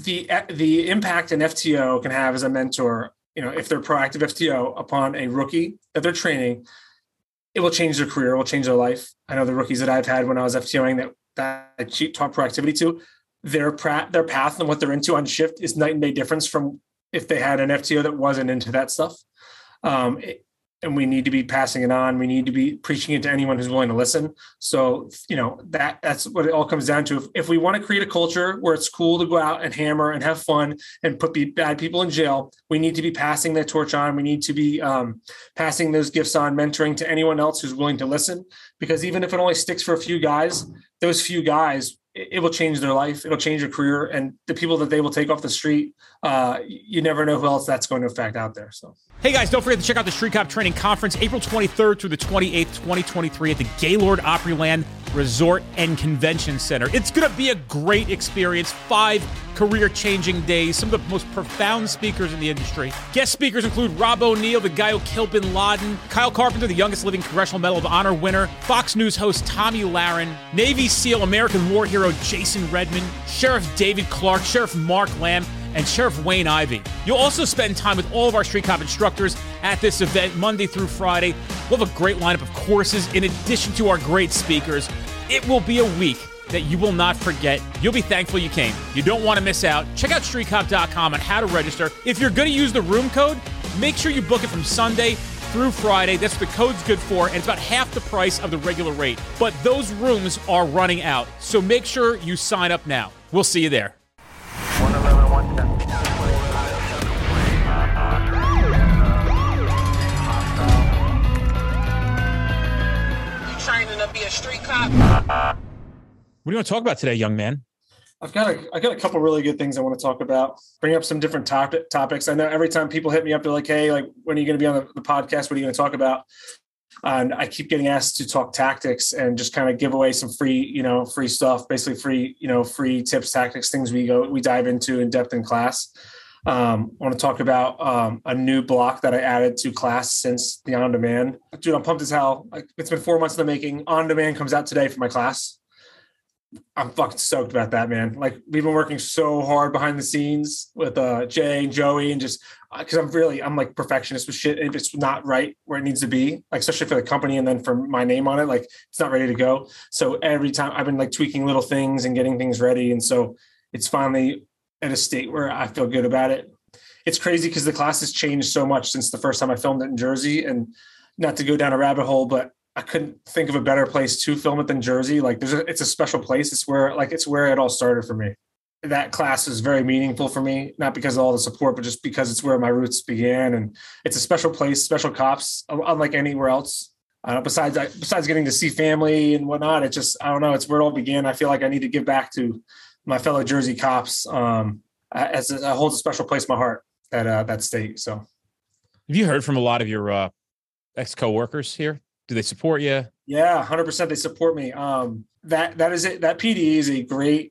the impact an FTO can have as a mentor, if they're proactive FTO upon a rookie that they're training, it will change their career, it will change their life. I know the rookies that I've had when I was FTOing that I taught proactivity to, their path and what they're into on shift is night and day difference from if they had an FTO that wasn't into that stuff. And we need to be passing it on. We need to be preaching it to anyone who's willing to listen. So, that's what it all comes down to. If we want to create a culture where it's cool to go out and hammer and have fun and put bad people in jail, we need to be passing that torch on. We need to be passing those gifts on, mentoring to anyone else who's willing to listen. Because even if it only sticks for a few guys, those few guys, it will change their life. It'll change their career. And the people that they will take off the street, you never know who else that's going to affect out there. So, hey guys, don't forget to check out the Street Cop Training Conference, April 23rd through the 28th, 2023 at the Gaylord Opryland Resort and Convention Center. It's going to be a great experience. 5 career-changing days. Some of the most profound speakers in the industry. Guest speakers include Rob O'Neill, the guy who killed Bin Laden, Kyle Carpenter, the youngest living Congressional Medal of Honor winner, Fox News host Tommy Lahren, Navy SEAL American war hero Jason Redman, Sheriff David Clark, Sheriff Mark Lamb, and Sheriff Wayne Ivey. You'll also spend time with all of our Street Cop instructors at this event Monday through Friday. We'll have a great lineup of courses in addition to our great speakers. It will be a week that you will not forget. You'll be thankful you came. You don't want to miss out. Check out streetcop.com on how to register. If you're going to use the room code, make sure you book it from Sunday through Friday. That's what the code's good for, and it's about half the price of the regular rate. But those rooms are running out, so make sure you sign up now. We'll see you there. 111, 110. You training to be a street cop? What do you want to talk about today, young man? I got a couple really good things I want to talk about. Bring up some different topics. I know every time people hit me up, they're like, "Hey, like, when are you going to be on the podcast? What are you going to talk about?" And I keep getting asked to talk tactics and just kind of give away some free stuff, basically free tips, tactics, things we dive into in depth in class. I want to talk about a new block that I added to class since the On Demand. Dude, I'm pumped as hell. It's been 4 months in the making. On Demand comes out today for my class. I'm fucking stoked about that, man. Like, we've been working so hard behind the scenes with Jay and Joey, and just because I'm like perfectionist with shit. If it's not right where it needs to be, like, especially for the company and then for my name on it, like, it's not ready to go. So every time I've been like tweaking little things and getting things ready. And so it's finally at a state where I feel good about it. It's crazy because the class has changed so much since the first time I filmed it in Jersey, and not to go down a rabbit hole, but I couldn't think of a better place to film it than Jersey. Like, it's a special place. It's where it all started for me. That class is very meaningful for me, not because of all the support, but just because it's where my roots began. And it's a special place, special cops, unlike anywhere else. Besides getting to see family and whatnot, it just, I don't know, it's where it all began. I feel like I need to give back to my fellow Jersey cops, as it holds a special place in my heart at that state. So, have you heard from a lot of your ex-coworkers here? Do they support you? Yeah, 100%. They support me. That is it. That PD is a great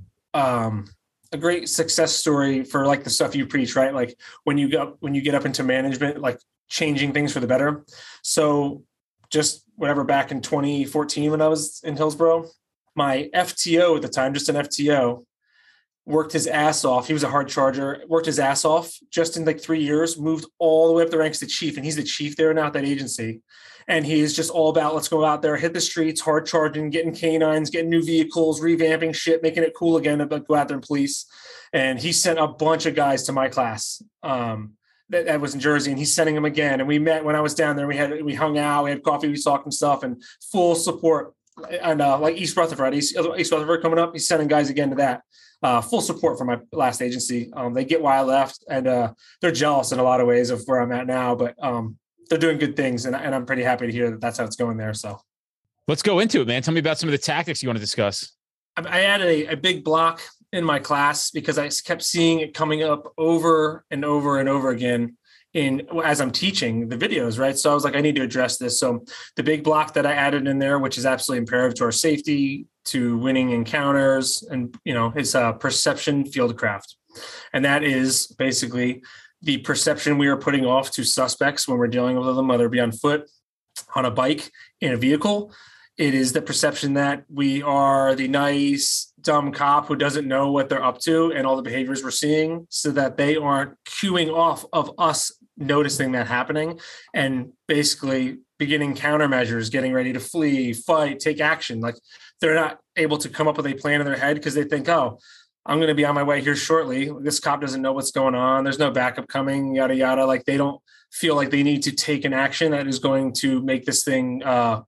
success story for like the stuff you preach, right? Like when you get up into management, like changing things for the better. So just whatever, back in 2014 when I was in Hillsborough, my FTO at the time, just an FTO, worked his ass off. He was a hard charger, worked his ass off just in like 3 years, moved all the way up the ranks to chief. And he's the chief there now at that agency. And he's just all about, let's go out there, hit the streets, hard charging, getting canines, getting new vehicles, revamping shit, making it cool again to go out there and police. And he sent a bunch of guys to my class that was in Jersey, and he's sending them again. And we met when I was down there. We hung out, we had coffee, we talked and stuff, and full support. And like East Rutherford coming up, he's sending guys again to that. Full support for my last agency. They get why I left, and they're jealous in a lot of ways of where I'm at now, but they're doing good things, and I'm pretty happy to hear that that's how it's going there. So let's go into it, man. Tell me about some of the tactics you want to discuss. I added a big block in my class because I kept seeing it coming up over and over and over again as I'm teaching the videos, right? So I was like, I need to address this. So the big block that I added in there, which is absolutely imperative to our safety, to winning encounters, and is perception fieldcraft. And that is basically the perception we are putting off to suspects when we're dealing with them, whether it be on foot, on a bike, in a vehicle. It is the perception that we are the nice, dumb cop who doesn't know what they're up to and all the behaviors we're seeing, so that they aren't cueing off of us noticing that happening and basically beginning countermeasures, getting ready to flee, fight, take action. Like they're not able to come up with a plan in their head because they think, oh, I'm going to be on my way here shortly. This cop doesn't know what's going on. There's no backup coming, yada, yada. Like they don't feel like they need to take an action that is going to make this thing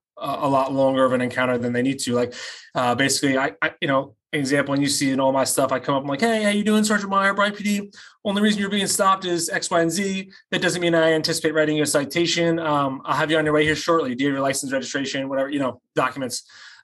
a lot longer of an encounter than they need to. Like basically, I example, when you see in all my stuff, I come up, I'm like, hey, how you doing, Sergeant Meyer, Bright PD? Only reason you're being stopped is X, Y, and Z. That doesn't mean I anticipate writing you a citation. I'll have you on your way here shortly. Do you have your license, registration, whatever, documents?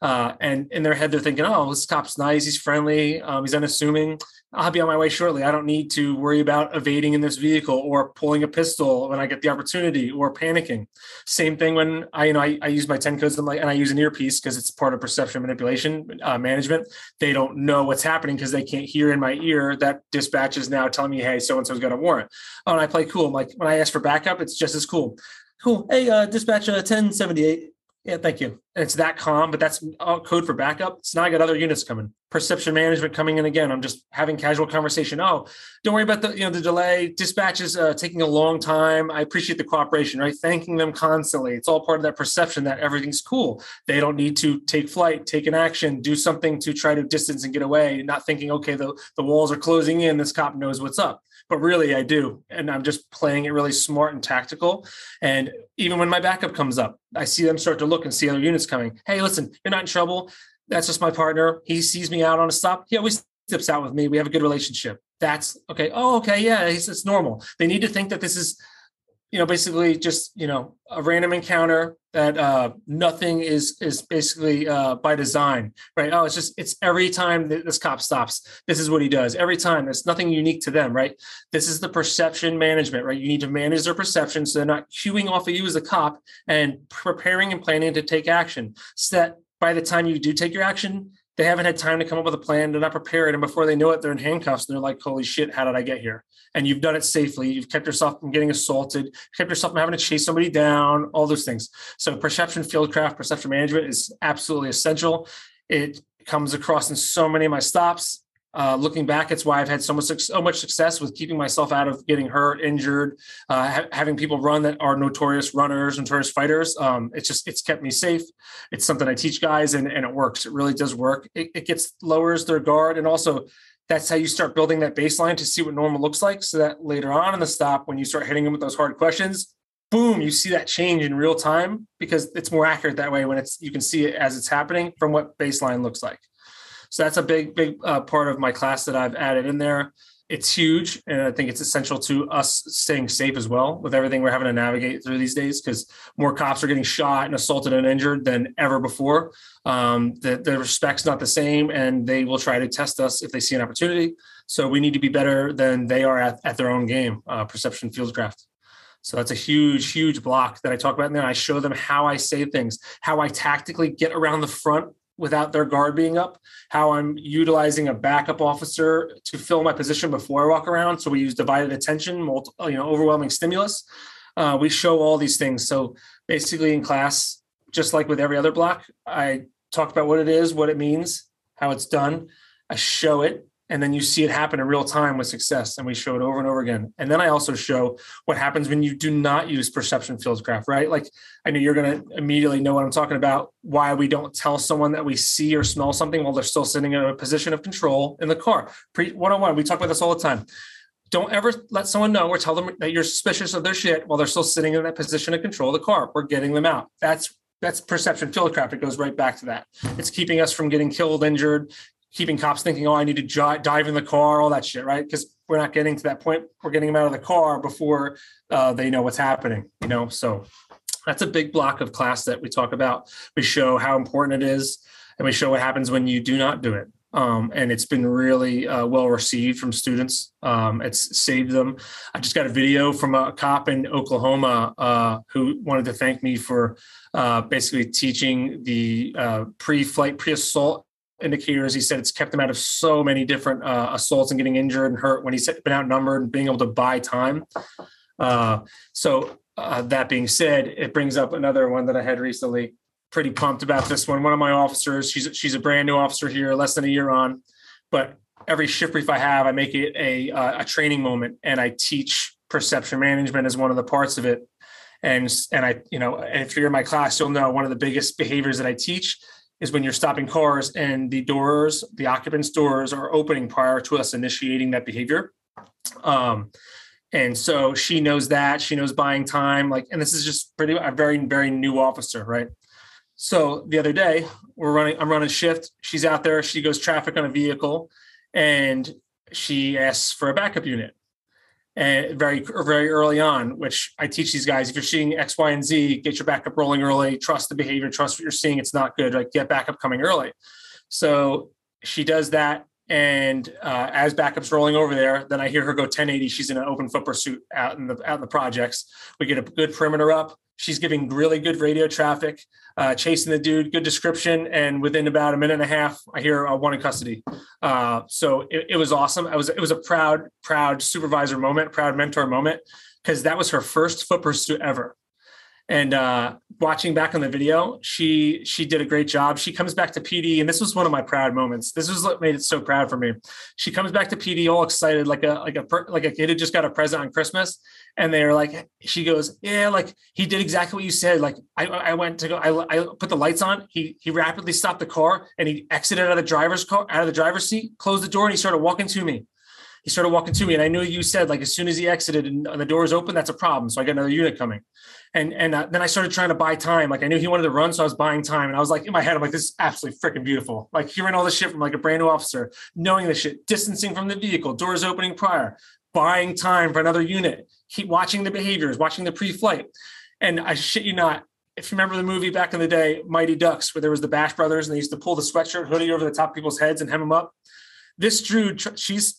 And in their head, they're thinking, oh, this cop's nice. He's friendly. He's unassuming. I'll be on my way shortly. I don't need to worry about evading in this vehicle or pulling a pistol when I get the opportunity or panicking. Same thing when I use my 10 codes and I use an earpiece because it's part of perception manipulation management. They don't know what's happening because they can't hear in my ear that dispatch is now telling me, hey, so-and-so's got a warrant. Oh, and I play cool. Like when I ask for backup, it's just as cool. Cool. Hey, dispatch 1078. Yeah, thank you. And it's that calm, but that's code for backup. So now I got other units coming. Perception management coming in again. I'm just having casual conversation. Oh, don't worry about the delay. Dispatch is taking a long time. I appreciate the cooperation, right? Thanking them constantly. It's all part of that perception that everything's cool. They don't need to take flight, take an action, do something to try to distance and get away, not thinking, okay, the walls are closing in. This cop knows what's up. But really, I do. And I'm just playing it really smart and tactical. And even when my backup comes up, I see them start to look and see other units coming. Hey, listen, you're not in trouble. That's just my partner. He sees me out on a stop. He always steps out with me. We have a good relationship. That's okay. Oh, okay. Yeah, it's normal. They need to think that this is, basically just, a random encounter, that nothing is basically by design, right? Oh, it's every time this cop stops, this is what he does every time. It's nothing unique to them, right? This is the perception management, right? You need to manage their perception so they're not cueing off of you as a cop and preparing and planning to take action, so that by the time you do take your action, they haven't had time to come up with a plan. They're not prepared. And before they know it, they're in handcuffs. And they're like, holy shit, how did I get here? And you've done it safely. You've kept yourself from getting assaulted, kept yourself from having to chase somebody down, all those things. So perception fieldcraft, perception management is absolutely essential. It comes across in so many of my stops. Looking back, it's why I've had so much success with keeping myself out of getting hurt, injured, having people run that are notorious runners, notorious fighters. It's kept me safe. It's something I teach guys, and it works. It really does work. It lowers their guard, and also that's how you start building that baseline to see what normal looks like, so that later on in the stop, when you start hitting them with those hard questions, boom, you see that change in real time, because it's more accurate that way when you can see it as it's happening from what baseline looks like. So that's a big part of my class that I've added in there. It's huge, and I think it's essential to us staying safe as well with everything we're having to navigate through these days, because more cops are getting shot and assaulted and injured than ever before. The respect's not the same, and they will try to test us if they see an opportunity. So we need to be better than they are at their own game, perception fieldcraft. So that's a huge, huge block that I talk about in there. I show them how I say things, how I tactically get around the front without their guard being up, how I'm utilizing a backup officer to fill my position before I walk around. So we use divided attention, overwhelming stimulus. We show all these things. So basically in class, just like with every other block, I talk about what it is, what it means, how it's done. I show it, and then you see it happen in real time with success. And we show it over and over again. And then I also show what happens when you do not use perception fieldcraft, right? Like, I know you're going to immediately know what I'm talking about, why we don't tell someone that we see or smell something while they're still sitting in a position of control in the car. One-on-one, we talk about this all the time. Don't ever let someone know or tell them that you're suspicious of their shit while they're still sitting in that position of control of the car. We're getting them out. That's perception fieldcraft. It goes right back to that. It's keeping us from getting killed, injured, keeping cops thinking, oh, I need to dive in the car, all that shit, right? Because we're not getting to that point. We're getting them out of the car before they know what's happening, So that's a big block of class that we talk about. We show how important it is, and we show what happens when you do not do it. And it's been really well received from students. It's saved them. I just got a video from a cop in Oklahoma who wanted to thank me for basically teaching the pre-flight, pre-assault indicators. He said it's kept him out of so many different assaults and getting injured and hurt when he's been outnumbered and being able to buy time. So that being said, it brings up another one that I had recently. pretty pumped about this one. One of my officers, she's a brand new officer here, less than a year on, but every shift brief I have, I make it a training moment, and I teach perception management as one of the parts of it. And I, if you're in my class, you'll know one of the biggest behaviors that I teach is when you're stopping cars and the occupants' doors are opening prior to us initiating that behavior. And so she knows that. She knows buying time. And this is just a very, very new officer, right? So the other day I'm running shift. She's out there. She goes traffic on a vehicle, and she asks for a backup unit. And very, very early on, which I teach these guys, if you're seeing X, Y, and Z, get your backup rolling early, trust the behavior, trust what you're seeing. It's not good. Get backup coming early. So she does that. And as backup's rolling over there, then I hear her go 1080. She's in an open foot pursuit out in the projects. We get a good perimeter up. She's giving really good radio traffic, chasing the dude, good description. And within about a minute and a half, I hear one in custody. So it was awesome. It was a proud supervisor moment, proud mentor moment, because that was her first foot pursuit ever. And watching back on the video, she did a great job. She comes back to PD, and this was one of my proud moments. This was what made it so proud for me. She comes back to PD all excited, like a kid who just got a present on Christmas. And they're like, she goes, yeah, he did exactly what you said. I went to go, I put the lights on. He rapidly stopped the car, and he exited out of the driver's seat, closed the door, and he started walking to me. And I knew you said, as soon as he exited and the doors open, that's a problem. So I got another unit coming. And then I started trying to buy time. I knew he wanted to run, so I was buying time. And I was in my head, I'm this is absolutely freaking beautiful. Hearing all this shit from a brand new officer, knowing this shit, distancing from the vehicle, doors opening prior, buying time for another unit, keep watching the behaviors, watching the pre-flight. And I shit you not, if you remember the movie back in the day, Mighty Ducks, where there was the Bash Brothers and they used to pull the sweatshirt hoodie over the top of people's heads and hem them up. This Drew, she's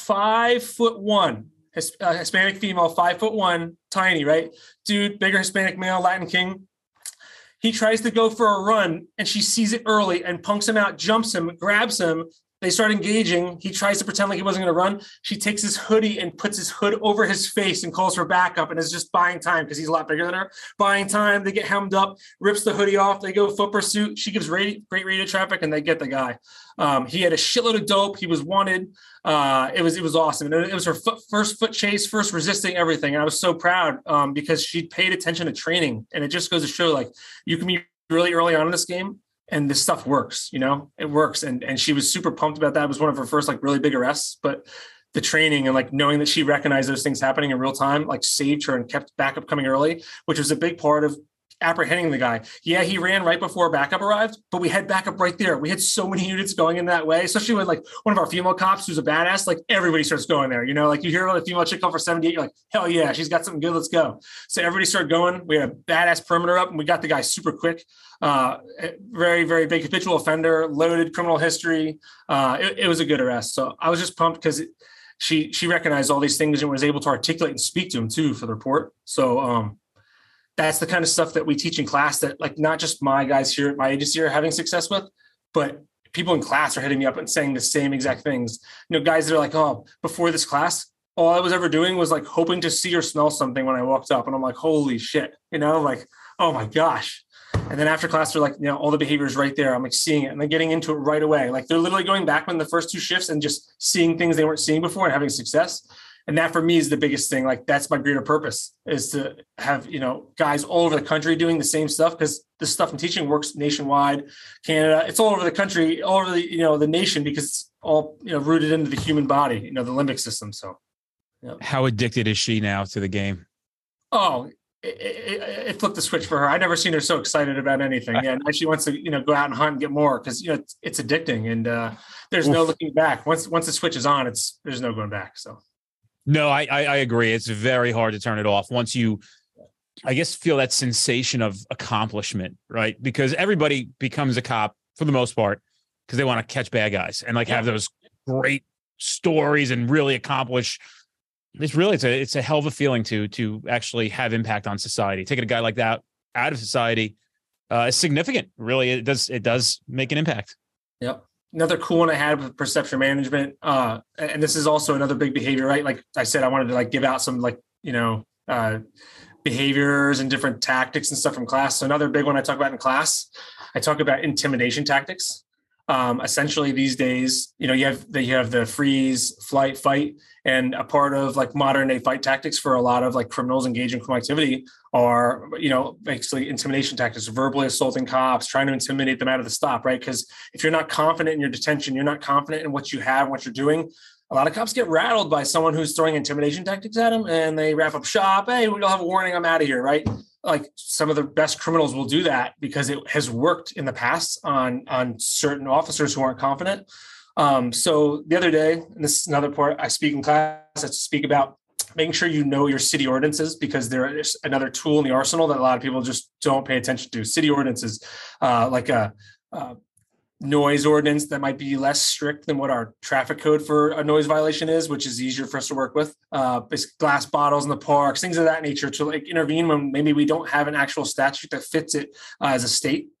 5'1", Hispanic female, 5'1", tiny, right? Dude, bigger Hispanic male, Latin king. He tries to go for a run, and she sees it early and punks him out, jumps him, grabs him. They start engaging. He tries to pretend like he wasn't going to run. She takes his hoodie and puts his hood over his face and calls for backup, and is just buying time because he's a lot bigger than her. Buying time. They get hemmed up, rips the hoodie off. They go foot pursuit. She gives great radio traffic, and they get the guy. He had a shitload of dope. He was wanted. It was awesome. And it was her first foot chase, first resisting everything. And I was so proud because she paid attention to training. And it just goes to show you can be really early on in this game, and this stuff works, it works. And she was super pumped about that. It was one of her first really big arrests, but the training and knowing that she recognized those things happening in real time, saved her and kept backup coming early, which was a big part of apprehending the guy. Yeah, he ran right before backup arrived, but we had backup right there. We had so many units going in that way, especially when one of our female cops who's a badass, everybody starts going there, you hear a female chick call for 78, you're like, hell yeah, she's got something good, let's go. So everybody started going. We had a badass perimeter up, and we got the guy super quick. Very, very big habitual offender, loaded criminal history. It was a good arrest. So I was just pumped because she recognized all these things and was able to articulate and speak to him too for the report. So that's the kind of stuff that we teach in class that not just my guys here at my agency are having success with, but people in class are hitting me up and saying the same exact things. Guys that are oh, before this class, all I was ever doing was hoping to see or smell something when I walked up. And I'm holy shit, oh my gosh. And then after class, they're all the behaviors right there. I'm seeing it, and then getting into it right away. They're literally going back in the first two shifts and just seeing things they weren't seeing before and having success. And that for me is the biggest thing. That's my greater purpose, is to have, guys all over the country doing the same stuff, because this stuff I'm teaching works nationwide, Canada. It's all over the country, all over the, the nation, because it's all, rooted into the human body, the limbic system. So. How addicted is she now to the game? Oh, it flipped the switch for her. I've never seen her so excited about anything. Yeah, now she wants to, go out and hunt and get more, because it's addicting, and there's no looking back. Once the switch is on, there's no going back. So. No, I agree. It's very hard to turn it off once you, I guess, feel that sensation of accomplishment, right? Because everybody becomes a cop for the most part because they want to catch bad guys and have those great stories and really accomplish. It's a hell of a feeling to actually have impact on society. Taking a guy like that out of society is significant. Really, it does make an impact. Yep. Another cool one I had with perception management, and this is also another big behavior, right? Like I said, I wanted to give out some behaviors and different tactics and stuff from class. So another big one I talk about in class, I talk about intimidation tactics. Essentially these days, you have the freeze, flight, fight, and a part of like modern day fight tactics for a lot of like criminals engaged in criminal activity are, basically intimidation tactics, verbally assaulting cops, trying to intimidate them out of the stop, right? Because if you're not confident in your detention, you're not confident in what you have, what you're doing. A lot of cops get rattled by someone who's throwing intimidation tactics at them, and they wrap up shop. Hey, we don't have a warning. I'm out of here, right? Like some of the best criminals will do that because it has worked in the past on certain officers who aren't confident. So the other day, and this is another part I speak in class, I speak about making sure you know your city ordinances, because there is another tool in the arsenal that a lot of people just don't pay attention to. City ordinances, like a noise ordinance that might be less strict than what our traffic code for a noise violation is, which is easier for us to work with. Basically glass bottles in the parks, things of that nature, to like intervene when maybe we don't have an actual statute that fits it as a state.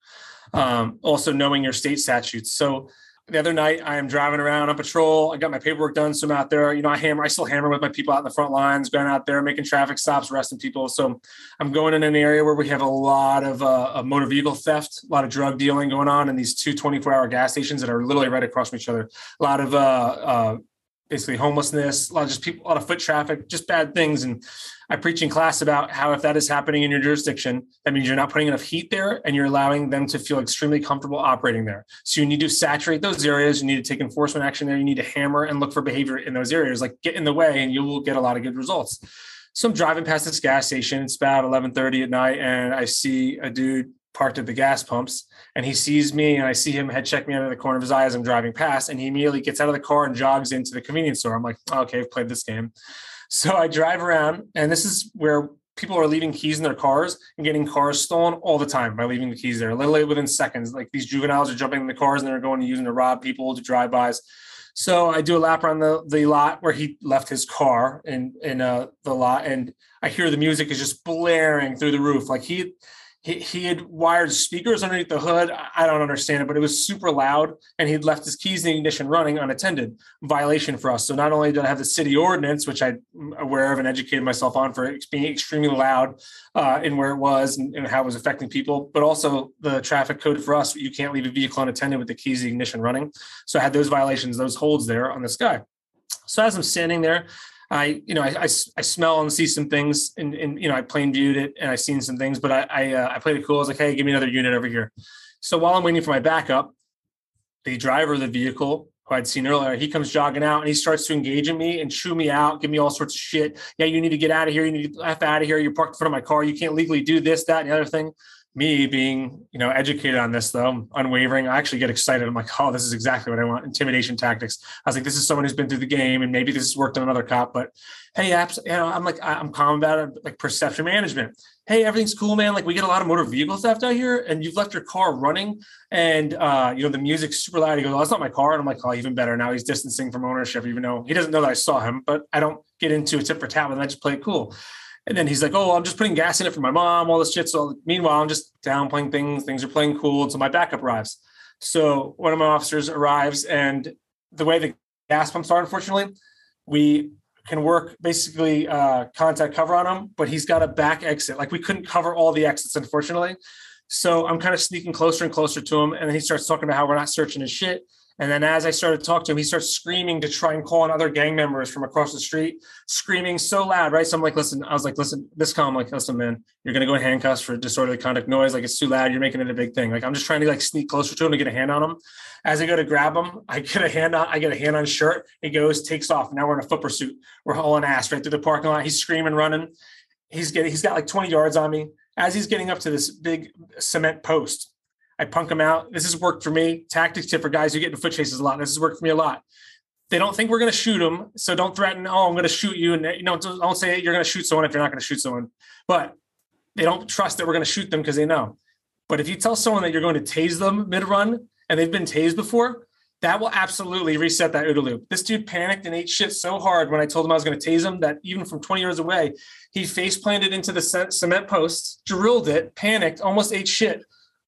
Also knowing your state statutes. So the other night I am driving around on patrol. I got my paperwork done. So I'm out there, I still hammer with my people out in the front lines, going out there, making traffic stops, arresting people. So I'm going in an area where we have a lot of motor vehicle theft, a lot of drug dealing going on in these two 24-hour gas stations that are literally right across from each other. A lot of basically homelessness, a lot of foot traffic, just bad things. And I preach in class about how if that is happening in your jurisdiction, that means you're not putting enough heat there and you're allowing them to feel extremely comfortable operating there. So you need to saturate those areas. You need to take enforcement action there. You need to hammer and look for behavior in those areas, like get in the way, and you will get a lot of good results. So I'm driving past this gas station. It's about 11:30 at night, and I see a dude parked at the gas pumps, and he sees me, and I see him head check me out of the corner of his eye as I'm driving past, and he immediately gets out of the car and jogs into the convenience store. I'm like, okay, I've played this game. So I drive around, and this is where people are leaving keys in their cars and getting cars stolen all the time by leaving the keys there, literally within seconds. Like these juveniles are jumping in the cars and they're going and using to rob people, to drive-bys. So I do a lap around the lot where he left his car in the lot, and I hear the music is just blaring through the roof. Like he had wired speakers underneath the hood. I don't understand it, but it was super loud, and he'd left his keys in the ignition running unattended. Violation for us. So not only did I have the city ordinance, which I'm aware of and educated myself on for it being extremely loud in where it was and how it was affecting people, but also the traffic code for us. You can't leave a vehicle unattended with the keys in the ignition running. So I had those violations, those holds there on this guy. So as I'm standing there, I smell and see some things, and I plain viewed it and I seen some things, but I played it cool. I was like, hey, give me another unit over here. So while I'm waiting for my backup, the driver of the vehicle who I'd seen earlier, he comes jogging out and he starts to engage in me and chew me out, give me all sorts of shit. Yeah, you need to get out of here. You need to F out of here. You're parked in front of my car. You can't legally do this, that, and the other thing. Me being, educated on this, though, unwavering, I actually get excited. I'm like, oh, this is exactly what I want. Intimidation tactics. I was like, this is someone who's been through the game, and maybe this has worked on another cop. But hey, I'm calm about it, like perception management. Hey, everything's cool, man. Like we get a lot of motor vehicle theft out here, and you've left your car running, and the music's super loud. He goes, oh, that's not my car. And I'm like, oh, even better. Now he's distancing from ownership, even though he doesn't know that I saw him. But I don't get into a tit for tat with him. I just play it cool. And then he's like, oh, I'm just putting gas in it for my mom, all this shit. So meanwhile, I'm just downplaying things. Things are playing cool until my backup arrives. So one of my officers arrives, and the way the gas pumps are, unfortunately, we can work basically contact cover on him, but he's got a back exit. Like we couldn't cover all the exits, unfortunately. So I'm kind of sneaking closer and closer to him. And then he starts talking about how we're not searching his shit. And then as I started to talk to him, he starts screaming to try and call on other gang members from across the street, screaming so loud, right? So I'm like, listen, this calm, like, listen, man, you're going to go in handcuffs for disorderly conduct noise. Like it's too loud. You're making it a big thing. Like I'm just trying to like sneak closer to him to get a hand on him. As I go to grab him, I get a hand on his shirt. He goes, takes off. Now we're in a foot pursuit. We're hauling ass right through the parking lot. He's screaming, running. He's got like 20 yards on me. As he's getting up to this big cement post, I punk them out. This has worked for me. Tactics tip for guys who get in foot chases a lot. This has worked for me a lot. They don't think we're going to shoot them. So don't threaten, oh, I'm going to shoot you. And don't say you're going to shoot someone if you're not going to shoot someone. But they don't trust that we're going to shoot them because they know. But if you tell someone that you're going to tase them mid-run and they've been tased before, that will absolutely reset that OODA loop. This dude panicked and ate shit so hard when I told him I was going to tase him that even from 20 yards away, he face planted into the cement post, drilled it, panicked, almost ate shit.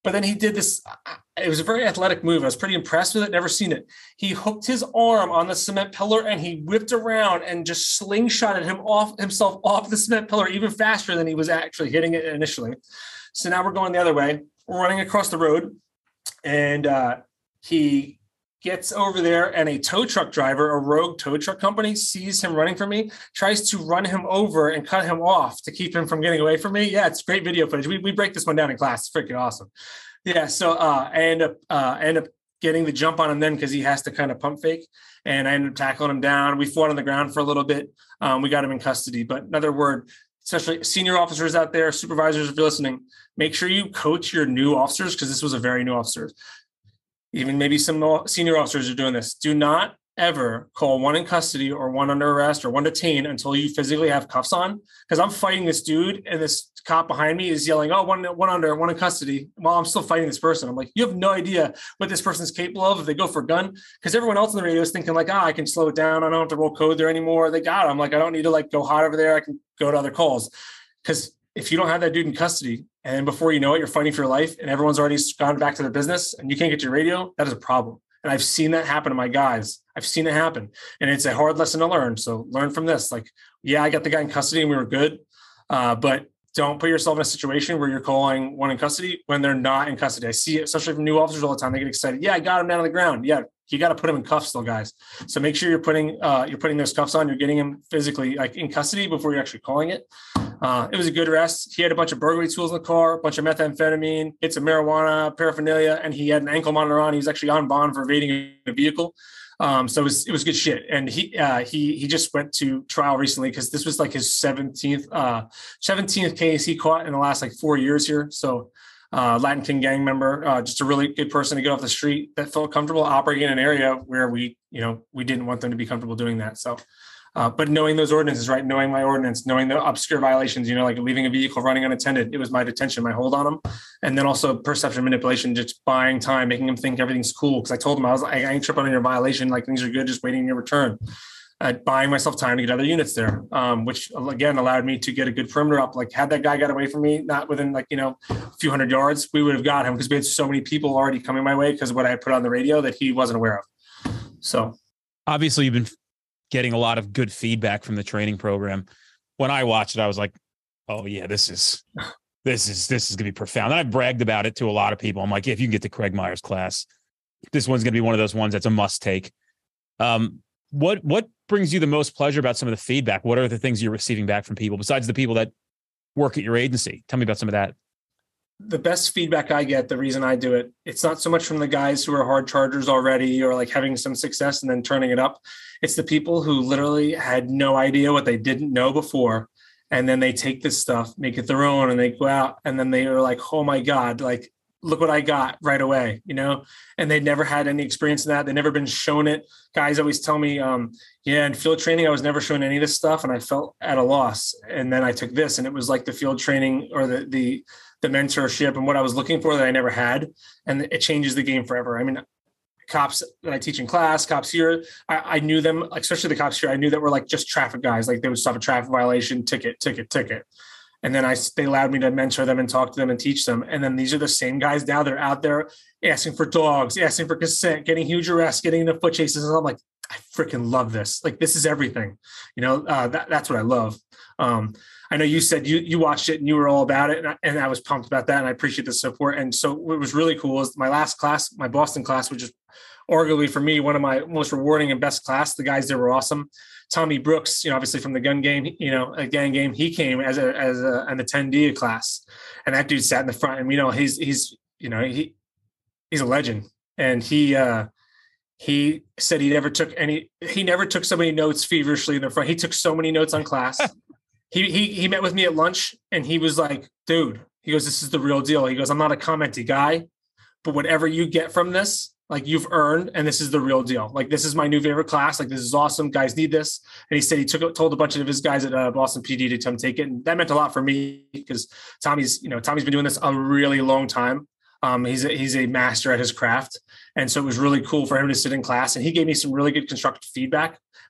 But then he did this. It was a very athletic move. I was pretty impressed with it. Never seen it. He hooked his arm on the cement pillar and he whipped around and just slingshotted himself off the cement pillar even faster than he was actually hitting it initially. So now we're going the other way. We're running across the road, and he gets over there, and a tow truck driver, a rogue tow truck company, sees him running from me, tries to run him over and cut him off to keep him from getting away from me. Yeah, it's great video footage. We break this one down in class. It's freaking awesome. Yeah, so I end up getting the jump on him then because he has to kind of pump fake, and I ended up tackling him down. We fought on the ground for a little bit. We got him in custody. But another word, especially senior officers out there, supervisors, if you're listening, make sure you coach your new officers, because this was a very new officer. Even maybe some senior officers are doing this. Do not ever call one in custody or one under arrest or one detained until you physically have cuffs on. Because I'm fighting this dude, and this cop behind me is yelling, "Oh, one under, one in custody," while I'm still fighting this person. I'm like, you have no idea what this person's capable of if they go for a gun. Because everyone else on the radio is thinking like, I can slow it down. I don't have to roll code there anymore. They got it. I'm like, I don't need to like go hot over there. I can go to other calls. Because if you don't have that dude in custody, and before you know it, you're fighting for your life, and everyone's already gone back to their business, and you can't get your radio, that is a problem. And I've seen that happen to my guys. I've seen it happen, and it's a hard lesson to learn. So learn from this. Like, yeah, I got the guy in custody and we were good, but don't put yourself in a situation where you're calling one in custody when they're not in custody. I see it, especially from new officers all the time. They get excited. Yeah, I got him down on the ground. Yeah, you got to put him in cuffs still, guys. So make sure you're putting those cuffs on. You're getting him physically like in custody before you're actually calling it. It was a good arrest. He had a bunch of burglary tools in the car, a bunch of methamphetamine, hits of marijuana, paraphernalia, and he had an ankle monitor on. He was actually on bond for evading a vehicle. So it was good shit. And he just went to trial recently because this was like his 17th case he caught in the last like 4 years here. So Latin King gang member, just a really good person to get off the street that felt comfortable operating in an area where we didn't want them to be comfortable doing that. So, but knowing those ordinances, right? Knowing my ordinance, knowing the obscure violations, like leaving a vehicle running unattended, it was my detention, my hold on them. And then also perception manipulation, just buying time, making them think everything's cool. Cause I told him, I was like, I ain't tripping on your violation. Like things are good, just waiting your return. Buying myself time to get other units there, which again allowed me to get a good perimeter up. Like had that guy got away from me, not within a few hundred yards, we would have got him because we had so many people already coming my way because of what I had put on the radio that he wasn't aware of. So obviously you've been getting a lot of good feedback from the training program. When I watched it, I was like, oh yeah, this is going to be profound. And I bragged about it to a lot of people. I'm like, yeah, if you can get to Craig Meyer's class, this one's going to be one of those ones that's a must take. What brings you the most pleasure about some of the feedback? What are the things you're receiving back from people besides the people that work at your agency? Tell me about some of that. The best feedback I get, the reason I do it, it's not so much from the guys who are hard chargers already or like having some success and then turning it up. It's the people who literally had no idea what they didn't know before. And then they take this stuff, make it their own, and they go out and then they are like, oh my God, like, look what I got right away, and they never had any experience in that. They've never been shown it. Guys always tell me, in field training, I was never shown any of this stuff and I felt at a loss. And then I took this and it was like the field training or the mentorship and what I was looking for that I never had. And it changes the game forever. I mean, cops that I teach in class, cops here, I knew them, especially the cops here. I knew that were like just traffic guys. Like they would stop a traffic violation, ticket. And then they allowed me to mentor them and talk to them and teach them. And then these are the same guys now. They're out there asking for dogs, asking for consent, getting huge arrests, getting into foot chases. And I'm like, I freaking love this. Like, this is everything. That's what I love. I know you said you watched it and you were all about it. And I was pumped about that. And I appreciate the support. And so what was really cool is my last class, my Boston class, which is arguably for me, one of my most rewarding and best class. The guys there were awesome. Tommy Brooks, obviously from the gun game, a gang game, he came as an attendee class, and that dude sat in the front. And he's a legend. And he said he never took so many notes feverishly in the front. He took so many notes on class. He met with me at lunch, and he was like, dude, he goes, this is the real deal. He goes, I'm not a commenty guy, but whatever you get from this, like you've earned, and this is the real deal. Like, this is my new favorite class. Like, this is awesome. Guys need this. And he said he told a bunch of his guys at Boston PD to come take it. And that meant a lot for me because Tommy's been doing this a really long time. He's a master at his craft. And so it was really cool for him to sit in class, and he gave me some really good constructive feedback.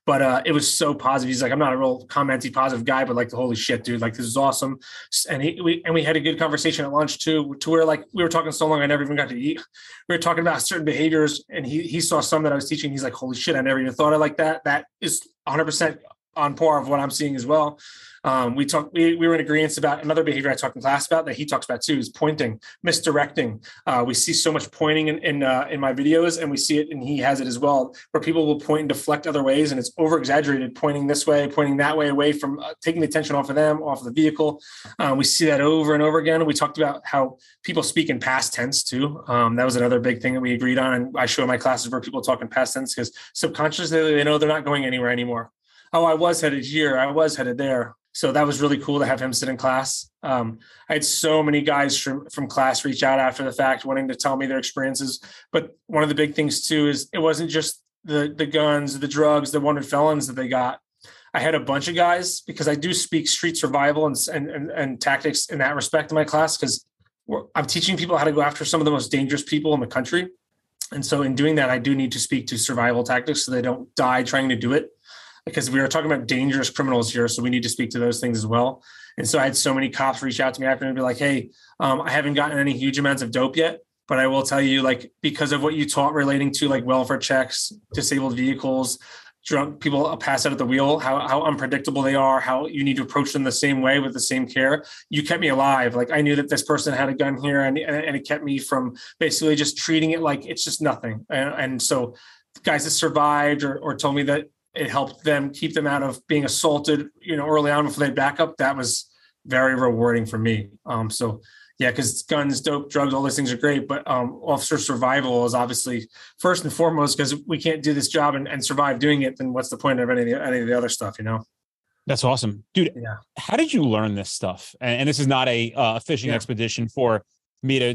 But it was so positive. He's like, I'm not a real commenty positive guy, but like, holy shit, dude, like this is awesome. And we had a good conversation at lunch too, to where like we were talking so long I never even got to eat. We were talking about certain behaviors, and he saw some that I was teaching. He's like, holy shit, I never even thought of like that. That is 100% on par of what I'm seeing as well. We were in agreement about another behavior I talked in class about that he talks about too, is pointing, misdirecting. We see so much pointing in my videos, and we see it, and he has it as well, where people will point and deflect other ways, and it's over exaggerated, pointing this way, pointing that way, away from taking the attention off of them, off of the vehicle. We see that over and over again. We talked about how people speak in past tense too. That was another big thing that we agreed on. And I show in my classes where people talk in past tense because subconsciously they know they're not going anywhere anymore. Oh, I was headed here. I was headed there. So that was really cool to have him sit in class. I had so many guys from class reach out after the fact, wanting to tell me their experiences. But one of the big things too is it wasn't just the guns, the drugs, the wanted felons that they got. I had a bunch of guys, because I do speak street survival and tactics in that respect in my class, because I'm teaching people how to go after some of the most dangerous people in the country. And so in doing that, I do need to speak to survival tactics so they don't die trying to do it. Because we are talking about dangerous criminals here. So we need to speak to those things as well. And so I had so many cops reach out to me after and be like, hey, I haven't gotten any huge amounts of dope yet, but I will tell you, like, because of what you taught relating to like welfare checks, disabled vehicles, drunk people pass out at the wheel, how unpredictable they are, how you need to approach them the same way with the same care. You kept me alive. Like I knew that this person had a gun here, and it kept me from basically just treating it like it's just nothing. And so guys that survived or told me that it helped them keep them out of being assaulted, early on before they back up. That was very rewarding for me. So yeah, because guns, dope, drugs, all those things are great, but officer survival is obviously first and foremost, because we can't do this job and survive doing it. Then what's the point of any of the other stuff, That's awesome, dude. Yeah. How did you learn this stuff? And this is not a fishing expedition for me to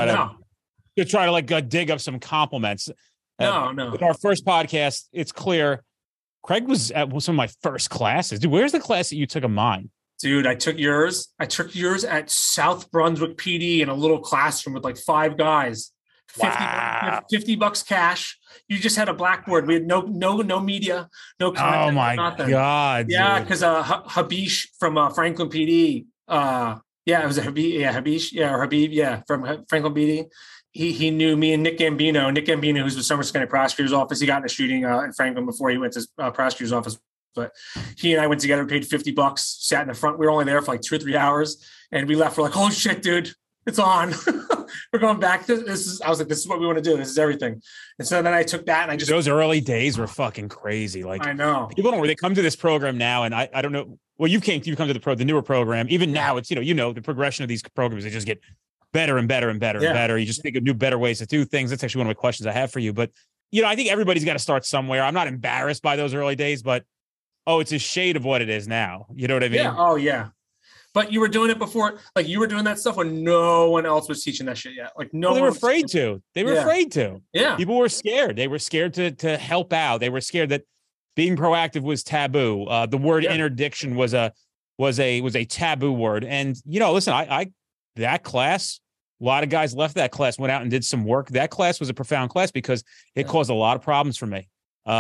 try to like dig up some compliments. No. With our first podcast, it's clear Craig was at some of my first classes. Dude, where's the class that you took of mine? Dude, I took yours. At South Brunswick PD in a little classroom with like 5 guys. $50 cash. You just had a blackboard. We had no media, no content. Oh my nothing. God. Yeah, because Habish from Franklin PD. It was a Habish. Yeah, Habish. Yeah, or Habib. Yeah, from Franklin PD. He knew me and Nick Gambino. Nick Gambino, who's with Somerset County Prosecutor's Office. He got in a shooting in Franklin before he went to prosecutor's office. But he and I went together, paid $50, sat in the front. We were only there for like 2 or 3 hours, and we left. We're like, "Holy shit, dude, it's on." We're going back. I was like, "This is what we want to do. This is everything." And so then I took that, and those early days were fucking crazy. Like I know people don't. They come to this program now, and I don't know. Well, you come to the newer program. Even now, it's the progression of these programs. They just get better and better and better and better. You just think of new, better ways to do things. That's actually one of my questions I have for you. But, I think everybody's got to start somewhere. I'm not embarrassed by those early days, but, it's a shade of what it is now. You know what I mean? Yeah. Oh, yeah. But you were doing it before. Like you were doing that stuff when no one else was teaching that shit yet. Like they were afraid to. They were afraid to. Yeah. People were scared. They were scared to help out. They were scared that being proactive was taboo. The word interdiction was a taboo word. And, listen, I that class, a lot of guys left that class, went out and did some work. That class was a profound class because it caused a lot of problems for me.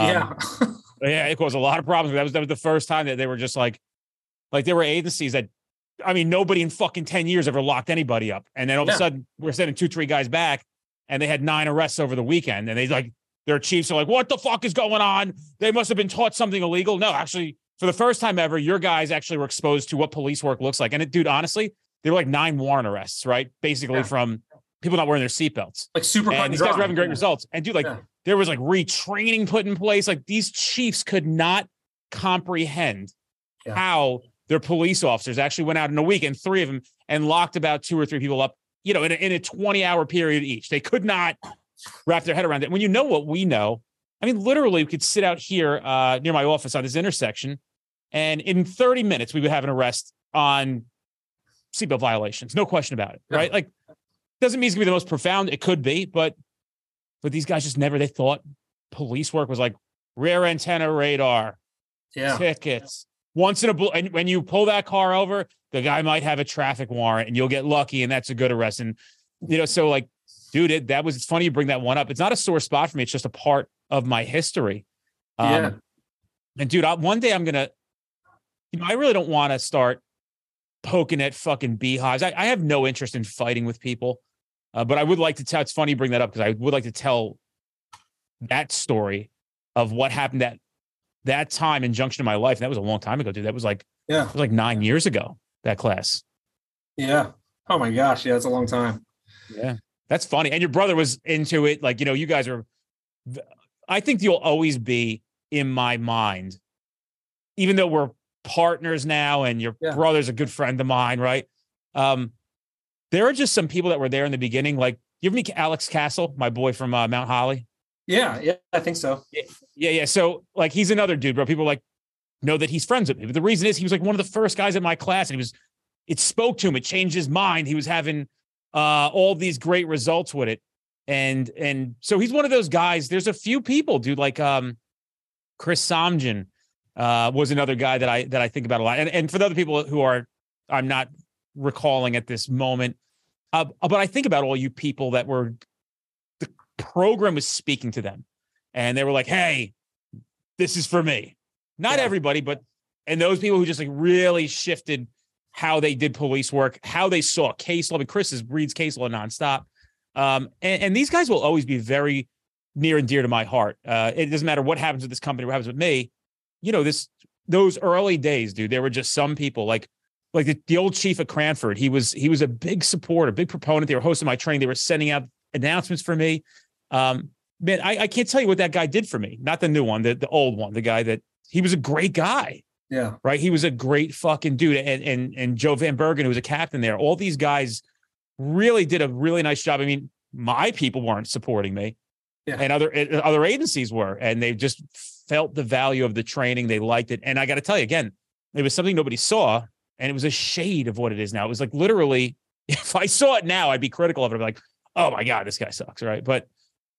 It caused a lot of problems. That was the first time that they were just like there were agencies that, nobody in fucking 10 years ever locked anybody up. And then all of a sudden we're sending 2-3 guys back, and they had 9 arrests over the weekend. And their chiefs are like, "What the fuck is going on? They must have been taught something illegal." No, actually, for the first time ever, your guys actually were exposed to what police work looks like. And dude, honestly, they were like 9 warrant arrests, right? Basically from people not wearing their seatbelts. Like super. And these guys were having great results. And dude, there was like retraining put in place. Like these chiefs could not comprehend how their police officers actually went out in a week, and 3 of them, and locked about 2 or 3 people up, in a 20-hour period each. They could not wrap their head around it. When you know what we know, literally we could sit out here near my office on this intersection, and in 30 minutes we would have an arrest on seatbelt violations. No question about it, right? Like, doesn't mean it's gonna be the most profound. It could be, but these guys just never. They thought police work was like rear antenna radar, tickets. Once in a blue, and when you pull that car over, the guy might have a traffic warrant, and you'll get lucky, and that's a good arrest. And so like, dude, it's funny you bring that one up. It's not a sore spot for me. It's just a part of my history. And dude, one day I'm going to, I really don't want to start poking at fucking beehives. I have no interest in fighting with people, but I would like to tell, it's funny you bring that up because I would like to tell that story of what happened at that time in junction of my life. And that was a long time ago, dude. That was like, it was like 9 years ago, that class. Yeah. Oh my gosh. Yeah. It's a long time. Yeah. That's funny. And your brother was into it. Like, you guys are, I think you'll always be in my mind, even though we're partners now and your brother's a good friend of mine. Right. There are just some people that were there in the beginning. Like, you ever meet Alex Castle, my boy from Mount Holly? Yeah, I think so. Yeah. So, like, he's another dude, bro. People like know that he's friends with me. But the reason is he was like one of the first guys in my class, and it spoke to him. It changed his mind. He was having all these great results with it. And so he's one of those guys. There's a few people, dude, like Chris Somjan was another guy that I think about a lot. And for the other people who I'm not recalling at this moment, but I think about all you people that were, the program was speaking to them, and they were like, "Hey, this is for me." Not everybody, but and those people who just like really shifted how they did police work, how they saw case law. I mean, Chris reads case law nonstop, and these guys will always be very near and dear to my heart. It doesn't matter what happens with this company, what happens with me. Those early days, dude. There were just some people like the old chief of Cranford. He was a big supporter, big proponent. They were hosting my training. They were sending out announcements for me. Man, I can't tell you what that guy did for me. Not the new one, the old one, the guy that he was a great guy. Yeah. Right. He was a great fucking dude. And Joe Van Bergen, who was a captain there, all these guys really did a really nice job. I mean, my people weren't supporting me and other agencies were, and they just felt the value of the training. They liked it. And I got to tell you again, it was something nobody saw, and it was a shade of what it is now. It was like, literally, if I saw it now, I'd be critical of it. I'd be like, oh my God, this guy sucks. Right. But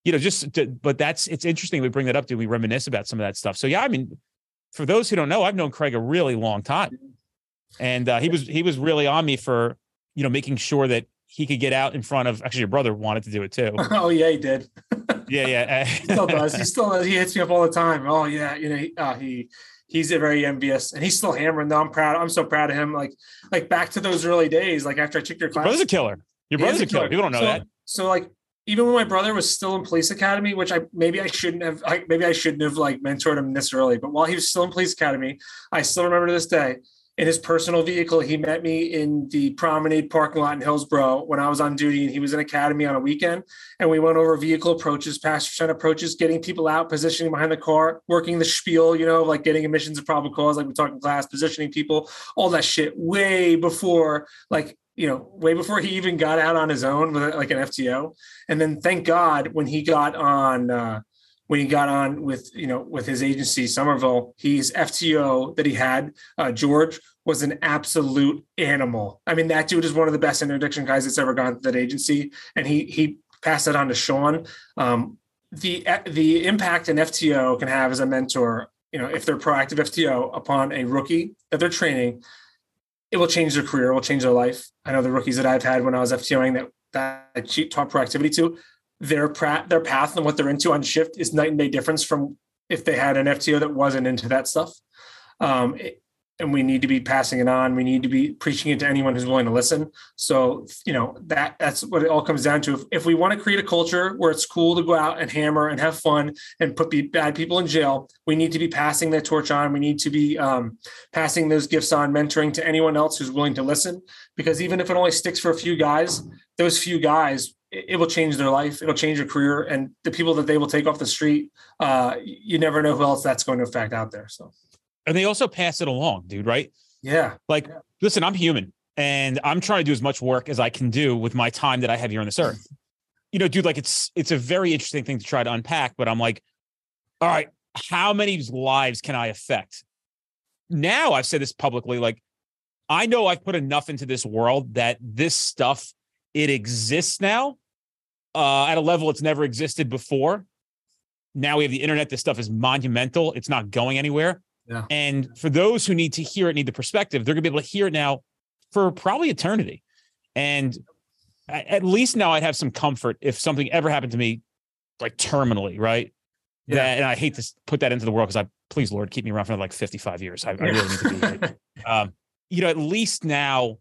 it's interesting we bring that up. Do we reminisce about some of that stuff? So yeah, I mean, for those who don't know, I've known Craig a really long time, and he was really on me for, making sure that he could get out in front of, actually your brother wanted to do it too. Oh yeah, he did. Yeah. He still does. He hits me up all the time. Oh yeah. He's a very envious, and he's still hammering though. I'm so proud of him. Like back to those early days, like after I took your class. Your brother's a killer. Your brother's a killer. People don't know that. So like, even when my brother was still in police academy, which maybe I shouldn't have like mentored him this early, but while he was still in police academy, I still remember to this day, in his personal vehicle, he met me in the Promenade parking lot in Hillsborough when I was on duty, and he was in academy on a weekend. And we went over vehicle approaches, passenger approaches, getting people out, positioning behind the car, working the spiel, like getting emissions of probable cause, like we talked in class, positioning people, all that shit way before way before he even got out on his own with like an FTO. And then thank God when he got on with his agency, Somerville, his FTO that he had, George, was an absolute animal. I mean, that dude is one of the best interdiction guys that's ever gone to that agency. And he passed that on to Sean. The impact an FTO can have as a mentor, if they're proactive FTO upon a rookie that they're training, it will change their career. It will change their life. I know the rookies that I've had when I was FTOing that I taught proactivity to, their path and what they're into on shift is night and day difference from if they had an FTO that wasn't into that stuff. And we need to be passing it on. We need to be preaching it to anyone who's willing to listen. So, that's what it all comes down to. If we want to create a culture where it's cool to go out and hammer and have fun and put bad people in jail, we need to be passing that torch on. We need to be passing those gifts on, mentoring to anyone else who's willing to listen. Because even if it only sticks for a few guys, those few guys, it will change their life. It'll change their career. And the people that they will take off the street, you never know who else that's going to affect out there. So. And they also pass it along, dude, right? Yeah. Listen, I'm human, and I'm trying to do as much work as I can do with my time that I have here on this earth. Dude, like it's a very interesting thing to try to unpack, but I'm like, all right, how many lives can I affect? Now I've said this publicly, like, I know I've put enough into this world that this stuff, it exists now at a level it's never existed before. Now we have the internet. This stuff is monumental. It's not going anywhere. Yeah. And for those who need to hear it, need the perspective, they're going to be able to hear it now for probably eternity. And at least now I'd have some comfort if something ever happened to me, like terminally, right? that, and I hate to put that into the world because please, Lord, keep me around for like 55 years. I really need to be here. At least now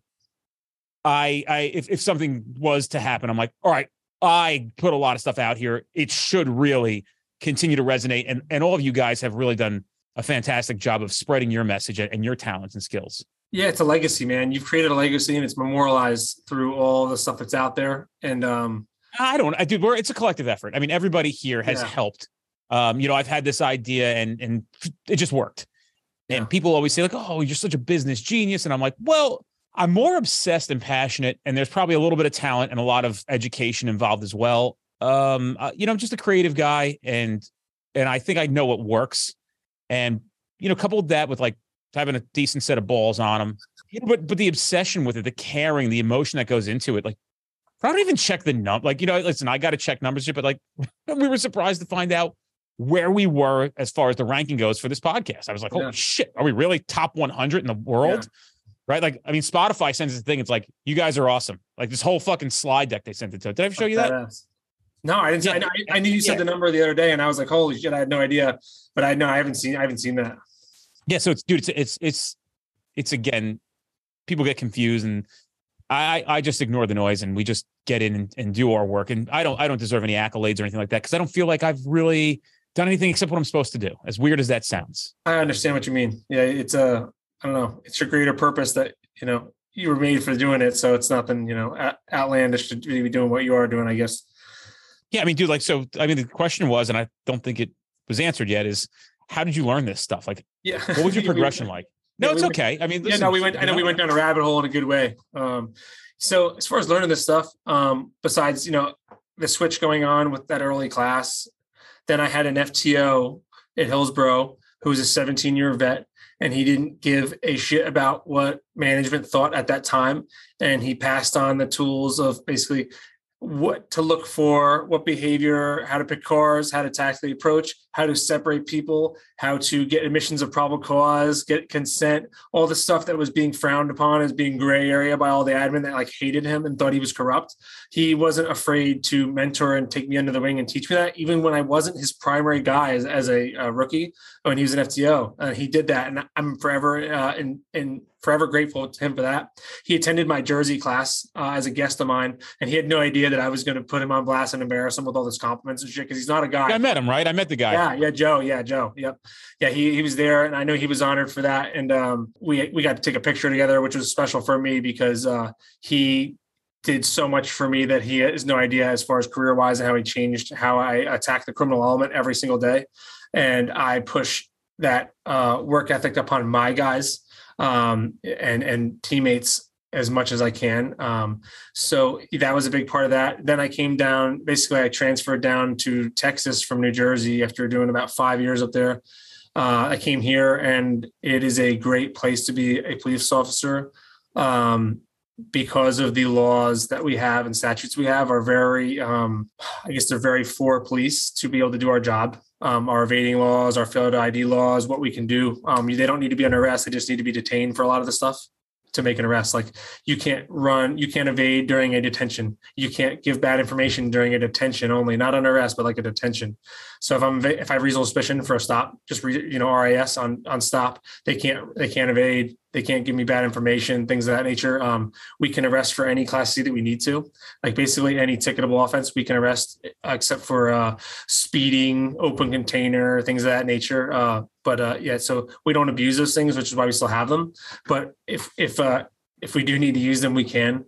if something was to happen, I'm like, all right, I put a lot of stuff out here. It should really continue to resonate. And all of you guys have really done a fantastic job of spreading your message and your talents and skills. Yeah, it's a legacy, man. You've created a legacy and it's memorialized through all the stuff that's out there. And it's a collective effort. I mean, everybody here has helped. I've had this idea and it just worked. And people always say like, oh, you're such a business genius. And I'm like, well, I'm more obsessed and passionate, and there's probably a little bit of talent and a lot of education involved as well. I'm just a creative guy, and I think I know what works. And, coupled that with like having a decent set of balls on them, but the obsession with it, the caring, the emotion that goes into it, like I don't even check the number. Like, listen, I got to check numbers, but like we were surprised to find out where we were as far as the ranking goes for this podcast. I was like, holy shit, are we really top 100 in the world? Yeah. Right? Like, I mean, Spotify sends this thing. It's like, you guys are awesome. Like this whole fucking slide deck they sent it to. Did I ever show you that? No, I didn't. I knew you said the number the other day, and I was like, holy shit, I had no idea. But I haven't seen that. Yeah. So it's again, people get confused, and I just ignore the noise, and we just get in and do our work. And I don't deserve any accolades or anything like that, because I don't feel like I've really done anything except what I'm supposed to do. As weird as that sounds. I understand what you mean. Yeah, it's I don't know. It's your greater purpose that, you were made for doing it. So it's nothing, outlandish to be doing what you are doing, I guess. Yeah. I mean, dude, the question was, and I don't think it was answered yet, is how did you learn this stuff? Like, what was your progression like? No, it's okay. I mean, listen, we went down a rabbit hole in a good way. So as far as learning this stuff, besides, the switch going on with that early class, then I had an FTO at Hillsborough who was a 17-year vet. And he didn't give a shit about what management thought at that time. And he passed on the tools of basically what to look for, what behavior, how to pick cars, how to tactically approach, how to separate people, how to get admissions of probable cause, get consent, all the stuff that was being frowned upon as being gray area by all the admin that like hated him and thought he was corrupt. He wasn't afraid to mentor and take me under the wing and teach me that, even when I wasn't his primary guy as a rookie, when he was an FTO. He did that, and I'm forever forever grateful to him for that. He attended my Jersey class as a guest of mine, and he had no idea that I was going to put him on blast and embarrass him with all this compliments and shit, because he's not a guy. I met him, right? I met the guy. Yeah, Joe. Yep. Yeah, he was there, and I know he was honored for that. And we got to take a picture together, which was special for me because he did so much for me that he has no idea as far as career-wise and how he changed how I attack the criminal element every single day. And I push that work ethic upon my guys and teammates as much as I can. So that was a big part of that. Then I came down, basically I transferred down to Texas from New Jersey after doing about 5 years up there. I came here, and it is a great place to be a police officer because of the laws that we have and statutes we have are very, I guess they're very for police to be able to do our job. Our evading laws, our failure to ID laws, what we can do. They don't need to be under arrest. They just need to be detained for a lot of the stuff to make an arrest. Like you can't evade during a detention. You can't give bad information during a detention only, not an arrest, but like a detention. So if I have reasonable suspicion for a stop, just RAS on stop, they can't evade. They can't give me bad information, things of that nature. We can arrest for any Class C that we need to, like basically any ticketable offense we can arrest, except for speeding, open container, things of that nature. So we don't abuse those things, which is why we still have them. But if we do need to use them, we can.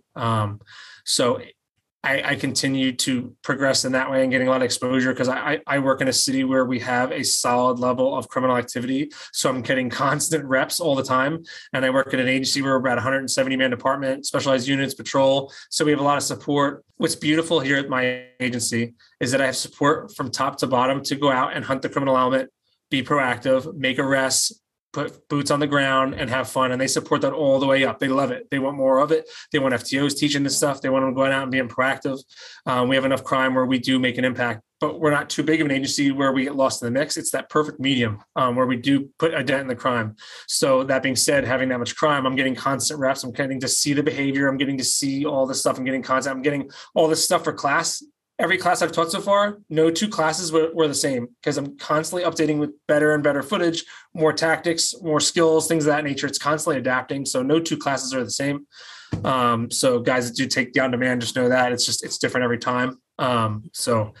So I continue to progress in that way and getting a lot of exposure because I work in a city where we have a solid level of criminal activity. So I'm getting constant reps all the time. And I work at an agency where we're about 170-man department, specialized units, patrol. So we have a lot of support. What's beautiful here at my agency is that I have support from top to bottom to go out and hunt the criminal element, be proactive, make arrests, put boots on the ground and have fun. And they support that all the way up. They love it. They want more of it. They want FTOs teaching this stuff. They want them going out and being proactive. We have enough crime where we do make an impact, but we're not too big of an agency where we get lost in the mix. It's that perfect medium where we do put a dent in the crime. So that being said, having that much crime, I'm getting constant reps. I'm getting to see the behavior. I'm getting to see all this stuff. I'm getting content. I'm getting all this stuff for class every class I've taught so far, no two classes were the same because I'm constantly updating with better and better footage, more tactics, more skills, things of that nature. It's constantly adapting. So no two classes are the same. So guys that do take the on demand, just know that it's different every time. So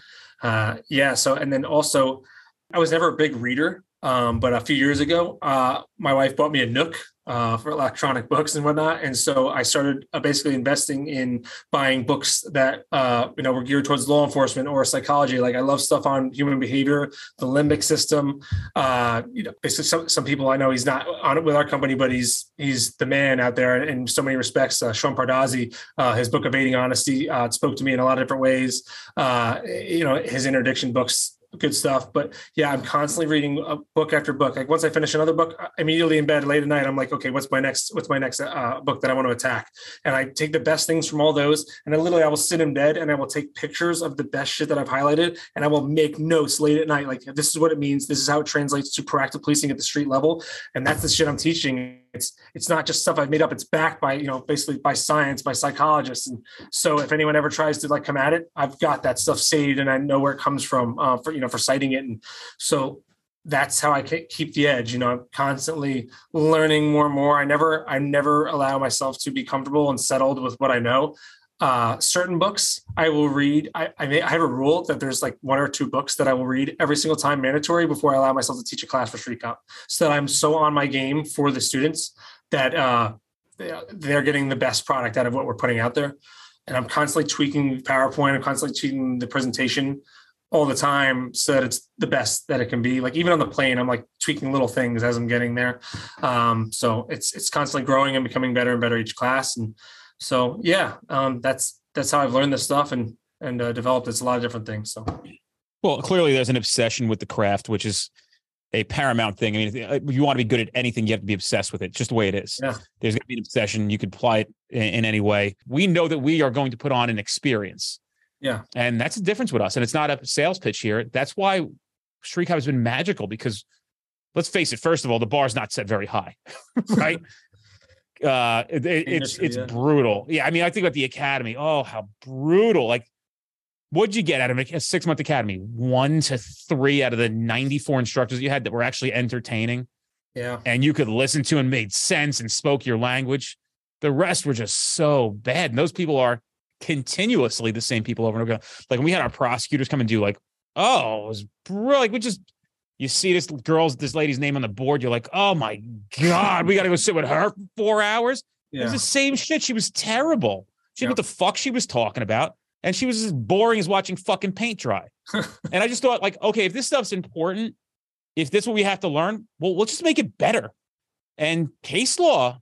and then also I was never a big reader. But a few years ago, my wife bought me a Nook for electronic books and whatnot. And so I started basically investing in buying books that, were geared towards law enforcement or psychology. Like I love stuff on human behavior, the limbic system. Basically some people I know, he's not on it with our company, but he's the man out there in so many respects. Sean Pardazzi, his book Evading Honesty, spoke to me in a lot of different ways. His interdiction books, good stuff. But yeah, I'm constantly reading a book after book. Like once I finish another book, immediately in bed late at night, I'm like, okay, what's my next book that I want to attack? And I take the best things from all those. And then literally I will sit in bed and I will take pictures of the best shit that I've highlighted. And I will make notes late at night. Like, this is what it means. This is how it translates to proactive policing at the street level. And that's the shit I'm teaching. It's not just stuff I've made up. It's backed by, basically by science, by psychologists. And so if anyone ever tries to come at it, I've got that stuff saved and I know where it comes from for citing it. And so that's how I keep the edge. I'm constantly learning more and more. I never allow myself to be comfortable and settled with what I know. Certain books I will read. I have a rule that there's like one or two books that I will read every single time, mandatory, before I allow myself to teach a class for Street Cop, so that I'm so on my game for the students that they're getting the best product out of what we're putting out there. And I'm constantly tweaking PowerPoint. I'm constantly tweaking the presentation all the time so that it's the best that it can be. Like even on the plane, I'm like tweaking little things as I'm getting there. So it's constantly growing and becoming better and better each class. And so, that's how I've learned this stuff and developed. It's a lot of different things. So, well, clearly there's an obsession with the craft, which is a paramount thing. I mean, if you want to be good at anything, you have to be obsessed with it. It's just the way it is. Yeah. There's going to be an obsession. You could apply it in any way. We know that we are going to put on an experience. Yeah. And that's the difference with us. And it's not a sales pitch here. That's why Street Cop has been magical, because let's face it, first of all, the bar's not set very high, right? It's brutal. Yeah. I mean, I think about the academy. Oh, how brutal. Like, what'd you get out of a 6-month academy? 1 to 3 out of the 94 instructors you had that were actually entertaining. Yeah. And you could listen to and made sense and spoke your language. The rest were just so bad. And those people are continuously the same people over and over again. Like when we had our prosecutors come and do like, oh, it was brilliant. We just, you see this lady's name on the board. You're like, oh my God, we got to go sit with her for 4 hours. Yeah. It was the same shit. She was terrible. She didn't know what the fuck she was talking about. And she was as boring as watching fucking paint dry. And I just thought, like, okay, if this stuff's important, if this is what we have to learn, well, let's just make it better. And case law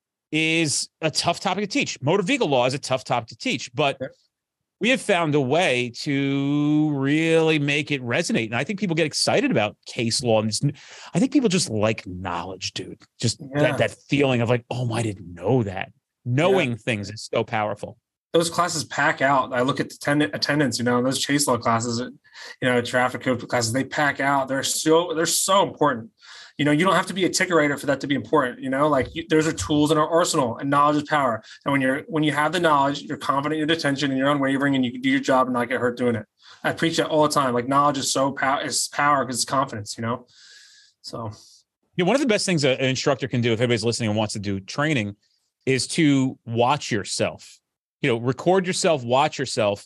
is a tough topic to teach. Motor vehicle law is a tough topic to teach, but we have found a way to really make it resonate. And I think people get excited about case law. And I think people just like knowledge, dude. Just that feeling of like, oh, I didn't know that. Knowing things is so powerful. Those classes pack out. I look at the attendance, those chase law classes, traffic code classes, they pack out. They're so important. You don't have to be a ticket writer for that to be important. Those are tools in our arsenal, and knowledge is power. And when you have the knowledge, you're confident in your detention and you're unwavering and you can do your job and not get hurt doing it. I preach that all the time. Like knowledge is power because it's confidence, So, one of the best things an instructor can do if anybody's listening and wants to do training is to watch yourself. Record yourself, watch yourself.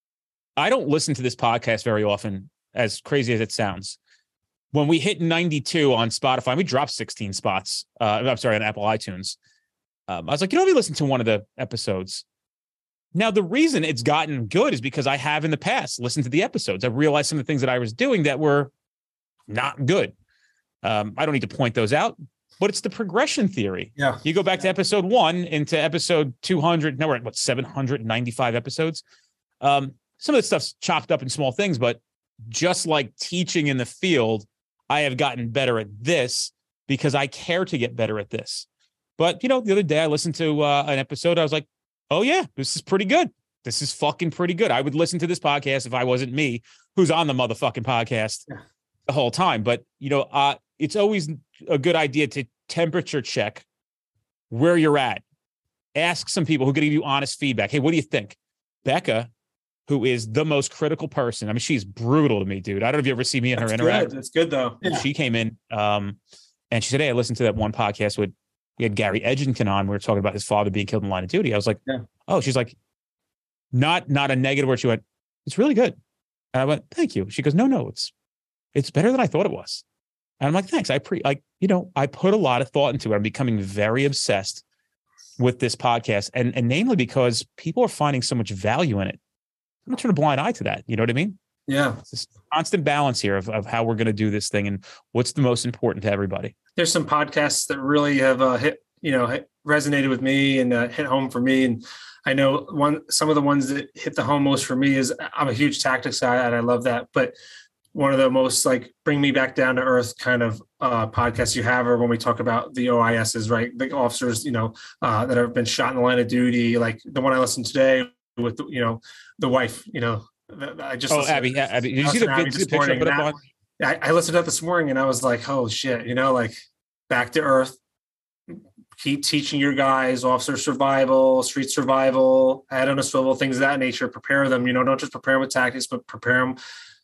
I don't listen to this podcast very often, as crazy as it sounds. When we hit 92 on Spotify, we dropped 16 spots. I'm sorry, on Apple iTunes. I was like, let me listen to one of the episodes. Now, the reason it's gotten good is because I have in the past listened to the episodes. I've realized some of the things that I was doing that were not good. I don't need to point those out, but it's the progression theory. Yeah. You go back to episode 1 into episode 200. Now we're at 795 episodes. Some of the stuff's chopped up in small things, but just like teaching in the field, I have gotten better at this because I care to get better at this. But, the other day I listened to an episode. I was like, oh, yeah, this is pretty good. This is fucking pretty good. I would listen to this podcast if I wasn't me, who's on the motherfucking podcast the whole time. But, it's always a good idea to temperature check where you're at. Ask some people who can give you honest feedback. Hey, what do you think? Becca, who is the most critical person. I mean, she's brutal to me, dude. I don't know if you ever see me and her interact. That's good though. Yeah. She came in and she said, "Hey, I listened to that one podcast with we had Gary Edgington on. We were talking about his father being killed in the line of duty." I was like, "Oh," she's like, not a negative word. She went, "It's really good." And I went, "Thank you." She goes, No, it's better than I thought it was." And I'm like, "Thanks." I put a lot of thought into it. I'm becoming very obsessed with this podcast, and namely because people are finding so much value in it. I'm gonna turn a blind eye to that. You know what I mean? Yeah. It's this constant balance here of how we're going to do this thing and what's the most important to everybody. There's some podcasts that really have resonated with me and hit home for me. And I know some of the ones that hit the home most for me is I'm a huge tactics guy and I love that. But one of the most like bring me back down to earth kind of podcasts you have are when we talk about the OISs, right? The officers, that have been shot in the line of duty, like the one I listened to today with, the wife, I just Abby. Did you see the picture I put up on? I listened to that this morning and I was like, oh shit, like back to earth. Keep teaching your guys officer survival, street survival, head on a swivel, things of that nature. Prepare them, don't just prepare them with tactics, but prepare them,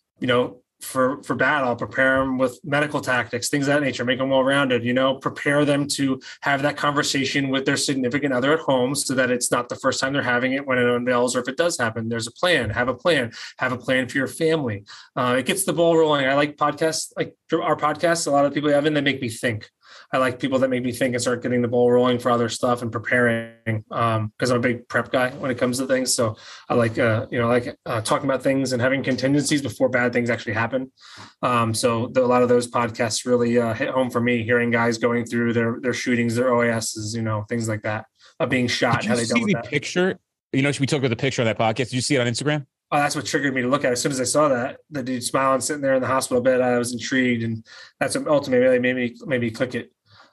for battle, prepare them with medical tactics, things of that nature, make them well-rounded, prepare them to have that conversation with their significant other at home so that it's not the first time they're having it when it unveils, or if it does happen, there's a plan, have a plan for your family. It gets the ball rolling. I like podcasts, like our podcasts, a lot of people have in, they make me think. I like people that make me think and start getting the ball rolling for other stuff and preparing, because I'm a big prep guy when it comes to things. So I like, talking about things and having contingencies before bad things actually happen. So a lot of those podcasts really hit home for me, hearing guys going through their shootings, their OASs, things like that, being shot. Did you see the picture? We talked about the picture on that podcast. Did you see it on Instagram? Oh, that's what triggered me to look at it. As soon as I saw that, the dude smiling, sitting there in the hospital bed, I was intrigued. And that's what ultimately made me click it.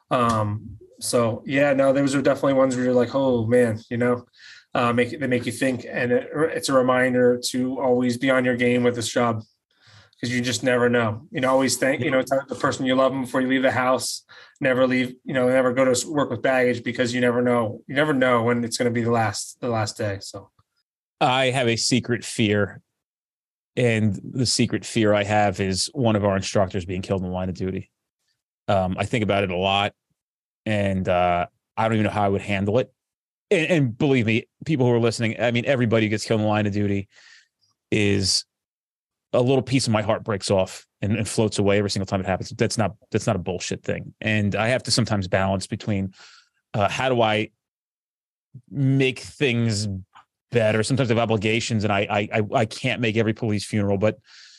So yeah, no, those are definitely ones where you're like, oh man, they make you think. And it's a reminder to always be on your game with this job, because you just never know. Always tell the person you love them before you leave the house. Never leave, never go to work with baggage, because you never know. You never know when it's going to be the last day. So I have a secret fear, and the secret fear I have is one of our instructors being killed in the line of duty. I think about it a lot, and I don't even know how I would handle it. And believe me, people who are listening, I mean, everybody who gets killed in the line of duty is a little piece of my heart breaks off and floats away every single time it happens. That's not a bullshit thing. And I have to sometimes balance between how do I make things better. Sometimes I have obligations, and I can't make every police funeral, but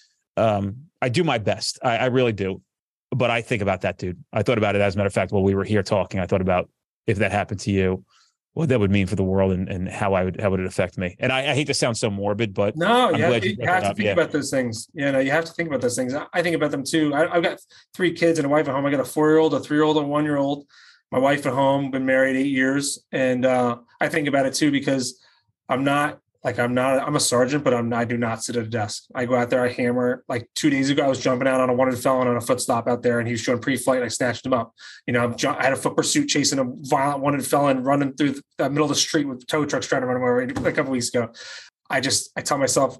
I do my best. I really do. But I think about that, dude. I thought about it, as a matter of fact, while we were here talking. I thought about if that happened to you, what that would mean for the world, and how would it affect me. And I hate to sound so morbid, but no, you have to think about those things. You have to think about those things. I think about them too. I've got 3 kids and a wife at home. I got a 4-year-old, a 3-year-old, and a 1-year-old. My wife at home, been married 8 years, and I think about it too, because I'm a sergeant, but I do not sit at a desk. I go out there, I hammer. Like 2 days ago, I was jumping out on a wanted felon on a foot stop out there, and he was showing pre-flight, and I snatched him up. I had a foot pursuit chasing a violent wanted felon running through the middle of the street with tow trucks trying to run him over a couple weeks ago. I tell myself,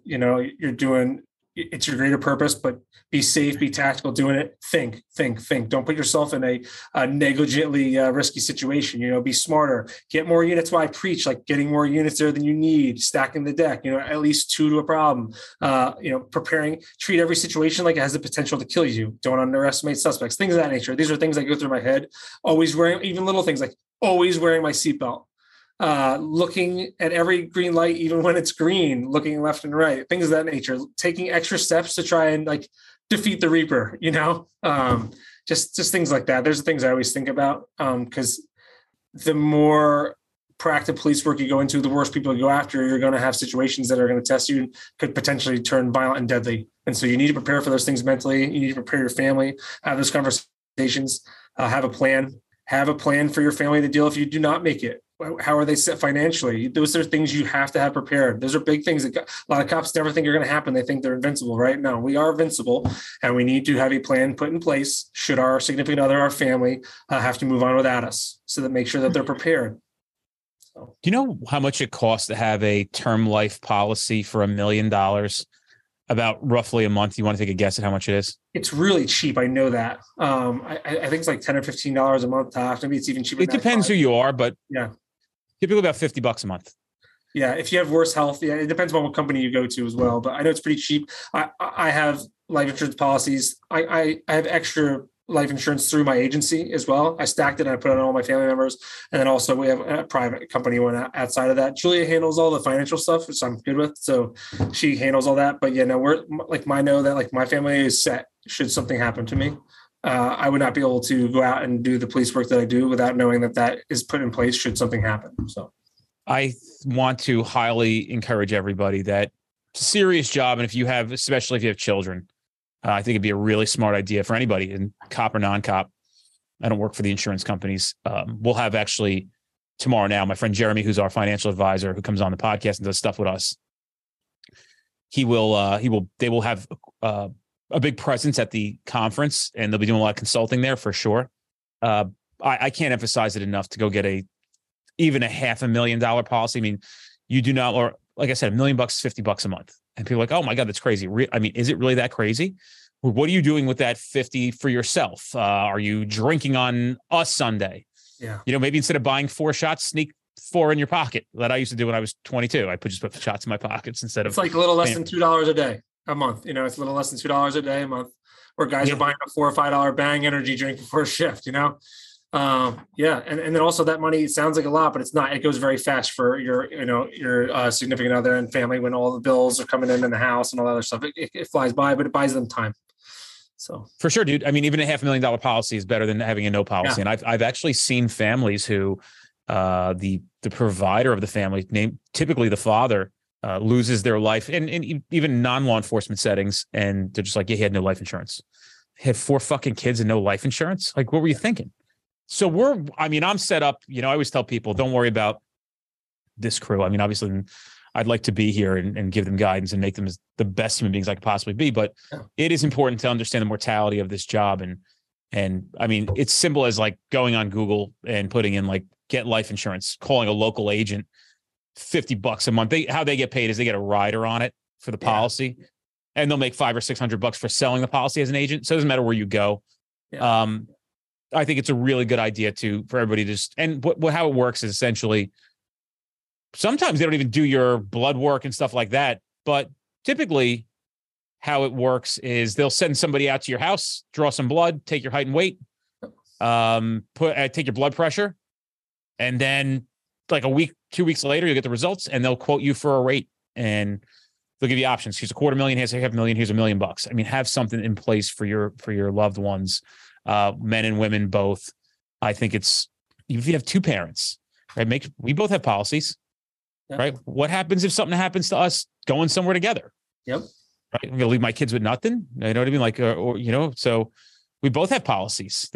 it's your greater purpose, but be safe, be tactical doing it. Think. Don't put yourself in a negligently risky situation. Be smarter, get more units. Why I preach like getting more units there than you need, stacking the deck, at least 2 to a problem, preparing, treat every situation like it has the potential to kill you. Don't underestimate suspects, things of that nature. These are things that go through my head. Always wearing, even little things like always wearing my seatbelt. Looking at every green light, even when it's green, looking left and right, things of that nature, taking extra steps to try and like defeat the Reaper, just things like that. There's the things I always think about, because the more proactive police work you go into, the worse people you go after, you're going to have situations that are going to test you and could potentially turn violent and deadly. And so you need to prepare for those things mentally. You need to prepare your family, have those conversations, have a plan for your family to deal if you do not make it. How are they set financially? Those are things you have to have prepared. Those are big things that a lot of cops never think are going to happen. They think they're invincible, right? No, we are invincible, and we need to have a plan put in place should our significant other, our family, have to move on without us, so that make sure that they're prepared. So, Do you know how much it costs to have a term life policy for $1 million? About roughly a month. You want to take a guess at how much it is? it's really cheap. I know that. I think it's like $10 or $15 a month to have. Maybe it's even cheaper. It depends who you are, but yeah, typically about $50 a month. yeah. If you have worse health, yeah, it depends on what company you go to as well. But I know it's pretty cheap. I have life insurance policies. I have extra life insurance through my agency as well. I stacked it and I put it on all my family members. And then also we have a private company one outside of that. Julia handles all the financial stuff, which I'm good with. So she handles all that. But yeah, no, we're like, I know that like my family is set should something happen to me. I would not be able to go out and do the police work that I do without knowing that that is put in place should something happen. So I want to highly encourage everybody that it's a serious job. And if you have, especially if you have children, I think it'd be a really smart idea for anybody, in cop or non-cop. I don't work for the insurance companies. We'll have actually tomorrow now, my friend Jeremy, who's our financial advisor, who comes on the podcast and does stuff with us. They will have a big presence at the conference, and they'll be doing a lot of consulting there for sure. I can't emphasize it enough to go get even a $500,000 policy. I mean, you do not, or like I said, $1 million is $50 a month. And people are like, oh my God, that's crazy. I mean, is it really that crazy? What are you doing with that 50 for yourself? Are you drinking on a Sunday? yeah, Maybe instead of buying 4 shots, sneak 4 in your pocket. That I used to do when I was 22. I just put the shots in my pockets instead of. it's like a little less than $2 a day a month. It's a little less than $2 a day a month, where guys are buying a $4 or $5 Bang energy drink before a shift. Yeah. And then also that money sounds like a lot, but it's not. It goes very fast for your significant other and family when all the bills are coming in the house and all that other stuff. It flies by, but it buys them time. So for sure, dude. I mean, even a $500,000 policy is better than having a no policy. Yeah. And I've actually seen families who the provider of the family, typically the father, loses their life, and even non-law enforcement settings, and they're just like, yeah, he had no life insurance. He had 4 fucking kids and no life insurance. Like, what were you thinking? So I'm set up, I always tell people, don't worry about this crew. I mean, obviously I'd like to be here and give them guidance and make them the best human beings I could possibly be. But it is important to understand the mortality of this job. And I mean, it's simple as like going on Google and putting in like, get life insurance, calling a local agent, $50 a month. How they get paid is they get a rider on it for the policy, and they'll make $500 or $600 for selling the policy as an agent. So it doesn't matter where you go. Yeah. I think it's a really good idea for everybody to and how it works is essentially, sometimes they don't even do your blood work and stuff like that. But typically how it works is they'll send somebody out to your house, draw some blood, take your height and weight, take your blood pressure. And then like a week, 2 weeks later, you'll get the results and they'll quote you for a rate, and they'll give you options. Here's $250,000, here's $500,000, here's $1 million. I mean, have something in place for your loved ones. Men and women both. I think if you have 2 parents, right? We both have policies, right? What happens if something happens to us going somewhere together? Yep. Right. I'm gonna leave my kids with nothing. You know what I mean? Like, so we both have policies.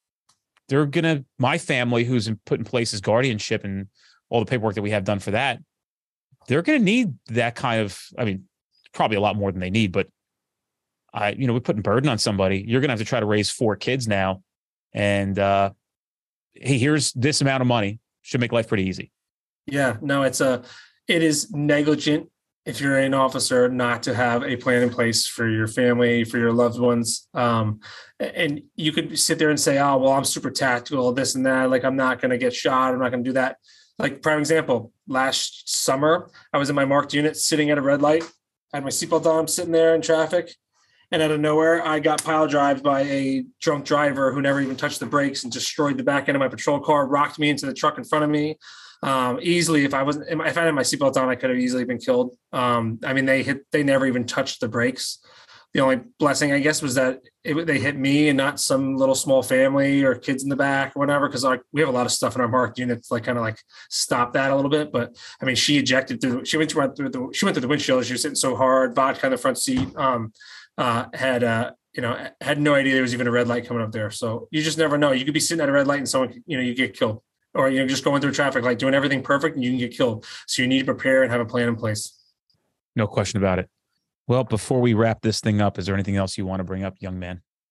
My family, who's put in place as guardianship and all the paperwork that we have done for that, they're going to need that kind of, I mean, probably a lot more than they need, but we're putting burden on somebody. You're going to have to try to raise 4 kids now. And hey, here's this amount of money. Should make life pretty easy. Yeah, no, it is negligent if you're an officer not to have a plan in place for your family, for your loved ones. And you could sit there and say, oh, well, I'm super tactical, this and that. Like, I'm not going to get shot. I'm not going to do that. Like, prime example, last summer, I was in my marked unit sitting at a red light. I had my seatbelt on, I'm sitting there in traffic. And out of nowhere, I got pile drived by a drunk driver who never even touched the brakes and destroyed the back end of my patrol car, rocked me into the truck in front of me. Easily, if I had my seatbelt on, I could have easily been killed. I mean, they never even touched the brakes. The only blessing, I guess, was that they hit me and not some little small family or kids in the back or whatever. Cause we have a lot of stuff in our marked units, like kind of like stop that a little bit. But I mean, she ejected she went through the windshield. She was sitting so hard, vodka in the front seat, had no idea there was even a red light coming up there. So you just never know. You could be sitting at a red light and someone, you get killed. Or, just going through traffic, like doing everything perfect, and you can get killed. So you need to prepare and have a plan in place. No question about it. Well, before we wrap this thing up, is there anything else you want to bring up, young man?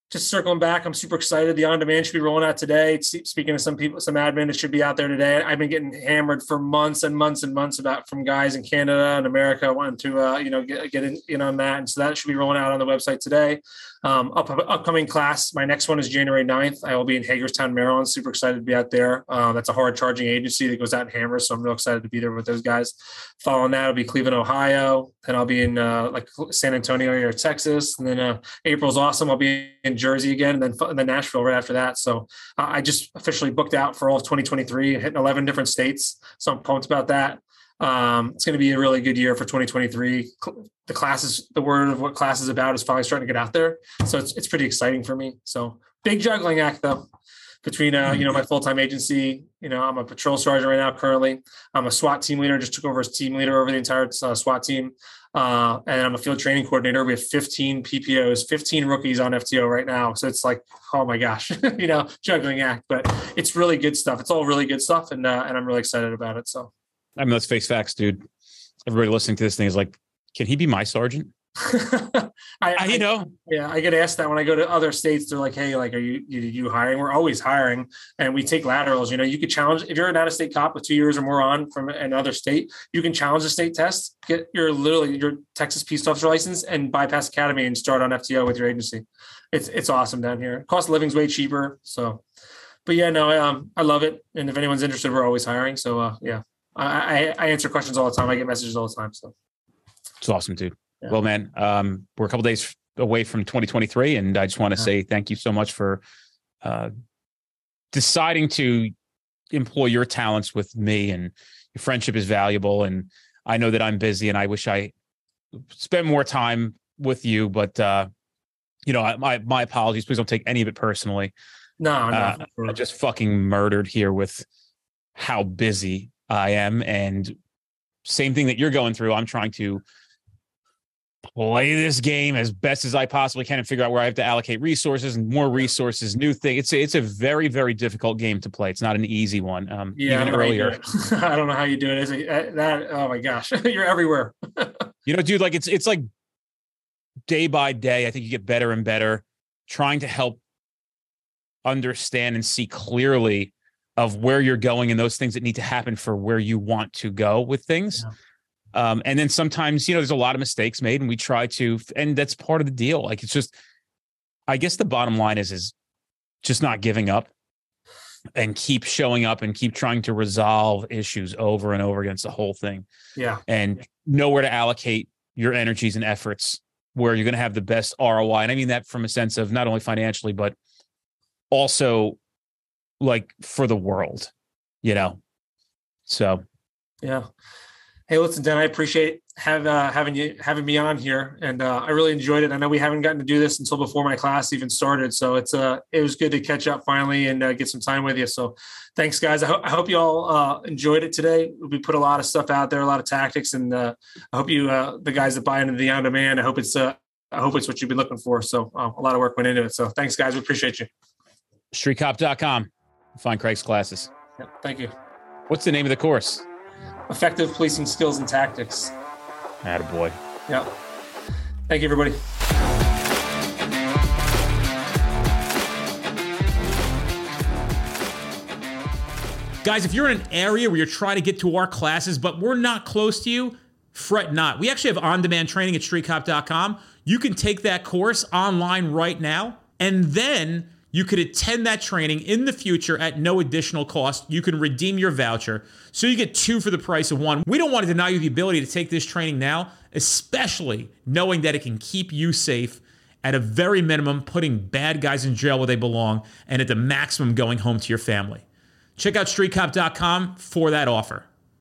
just circling back, I'm super excited. The on-demand should be rolling out today. Speaking of some people, some admin, it should be out there today. I've been getting hammered for months and months and months from guys in Canada and America wanting to, get in on that. And so that should be rolling out on the website today. Upcoming class, my next one is January 9th. I will be in Hagerstown, Maryland. Super excited to be out there. That's a hard charging agency that goes out and hammers. So I'm real excited to be there with those guys. Following that, I'll be Cleveland, Ohio. Then I'll be in San Antonio area, Texas. And then April's awesome. I'll be in Jersey again, and then Nashville right after that. So I just officially booked out for all of 2023, hitting 11 different states. So I'm pumped about that. It's going to be a really good year for 2023. The classes, the word of what class is about is finally starting to get out there. So it's pretty exciting for me. So big juggling act though, between, my full-time agency. I'm a patrol sergeant right now currently. I'm a SWAT team leader, just took over as team leader over the entire SWAT team. And I'm a field training coordinator. We have 15 PPOs, 15 rookies on FTO right now. So it's like, oh my gosh, juggling act, but it's really good stuff. It's all really good stuff. And I'm really excited about it. So. I mean, let's face facts, dude. Everybody listening to this thing is like, can he be my sergeant? I get asked that when I go to other states. They're like, hey, like, are you hiring? We're always hiring, and we take laterals. You could challenge, if you're an out-of-state cop with 2 years or more on from another state, you can challenge the state test, get your Texas Peace Officer license, and bypass academy and start on FTO with your agency. It's awesome down here. Cost of living's way cheaper. So, but yeah, no, I love it. And if anyone's interested, we're always hiring. So yeah. I answer questions all the time. I get messages all the time. So it's awesome, dude. Yeah. Well, man, we're a couple days away from 2023, and I just want to say thank you so much for deciding to employ your talents with me. And your friendship is valuable. And I know that I'm busy, and I wish I spent more time with you. But my apologies. Please don't take any of it personally. No. I just fucking murdered here with how busy I am, and same thing that you're going through. I'm trying to play this game as best as I possibly can and figure out where I have to allocate resources and more resources, new thing. It's a very, very difficult game to play. It's not an easy one. Even earlier. I don't know how you do it. Is it that? Oh my gosh, you're everywhere. Dude, like it's like day by day, I think you get better and better trying to help understand and see clearly of where you're going and those things that need to happen for where you want to go with things. Yeah. And then sometimes, there's a lot of mistakes made, and we try to, and that's part of the deal. Like, it's just, I guess the bottom line is just not giving up and keep showing up and keep trying to resolve issues over and over against the whole thing. Yeah. And know where to allocate your energies and efforts where you're going to have the best ROI. And I mean that from a sense of not only financially, but also like for the world, so. Yeah. Hey, listen, Dan, I appreciate having me on here, and I really enjoyed it. I know we haven't gotten to do this until before my class even started. So it was good to catch up finally and get some time with you. So thanks, guys. I hope you all enjoyed it today. We put a lot of stuff out there, a lot of tactics, and I hope you, the guys that buy into the on-demand, I hope it's what you've been looking for. So a lot of work went into it. So thanks, guys. We appreciate you. StreetCop.com. Find Craig's classes. Yeah, thank you. What's the name of the course? Effective Policing Skills and Tactics. Attaboy. Yeah. Thank you, everybody. Guys, if you're in an area where you're trying to get to our classes, but we're not close to you, fret not. We actually have on-demand training at StreetCop.com. You can take that course online right now, and then you could attend that training in the future at no additional cost. You can redeem your voucher, so you get 2 for the price of 1. We don't want to deny you the ability to take this training now, especially knowing that it can keep you safe at a very minimum, putting bad guys in jail where they belong, and at the maximum going home to your family. Check out StreetCop.com for that offer.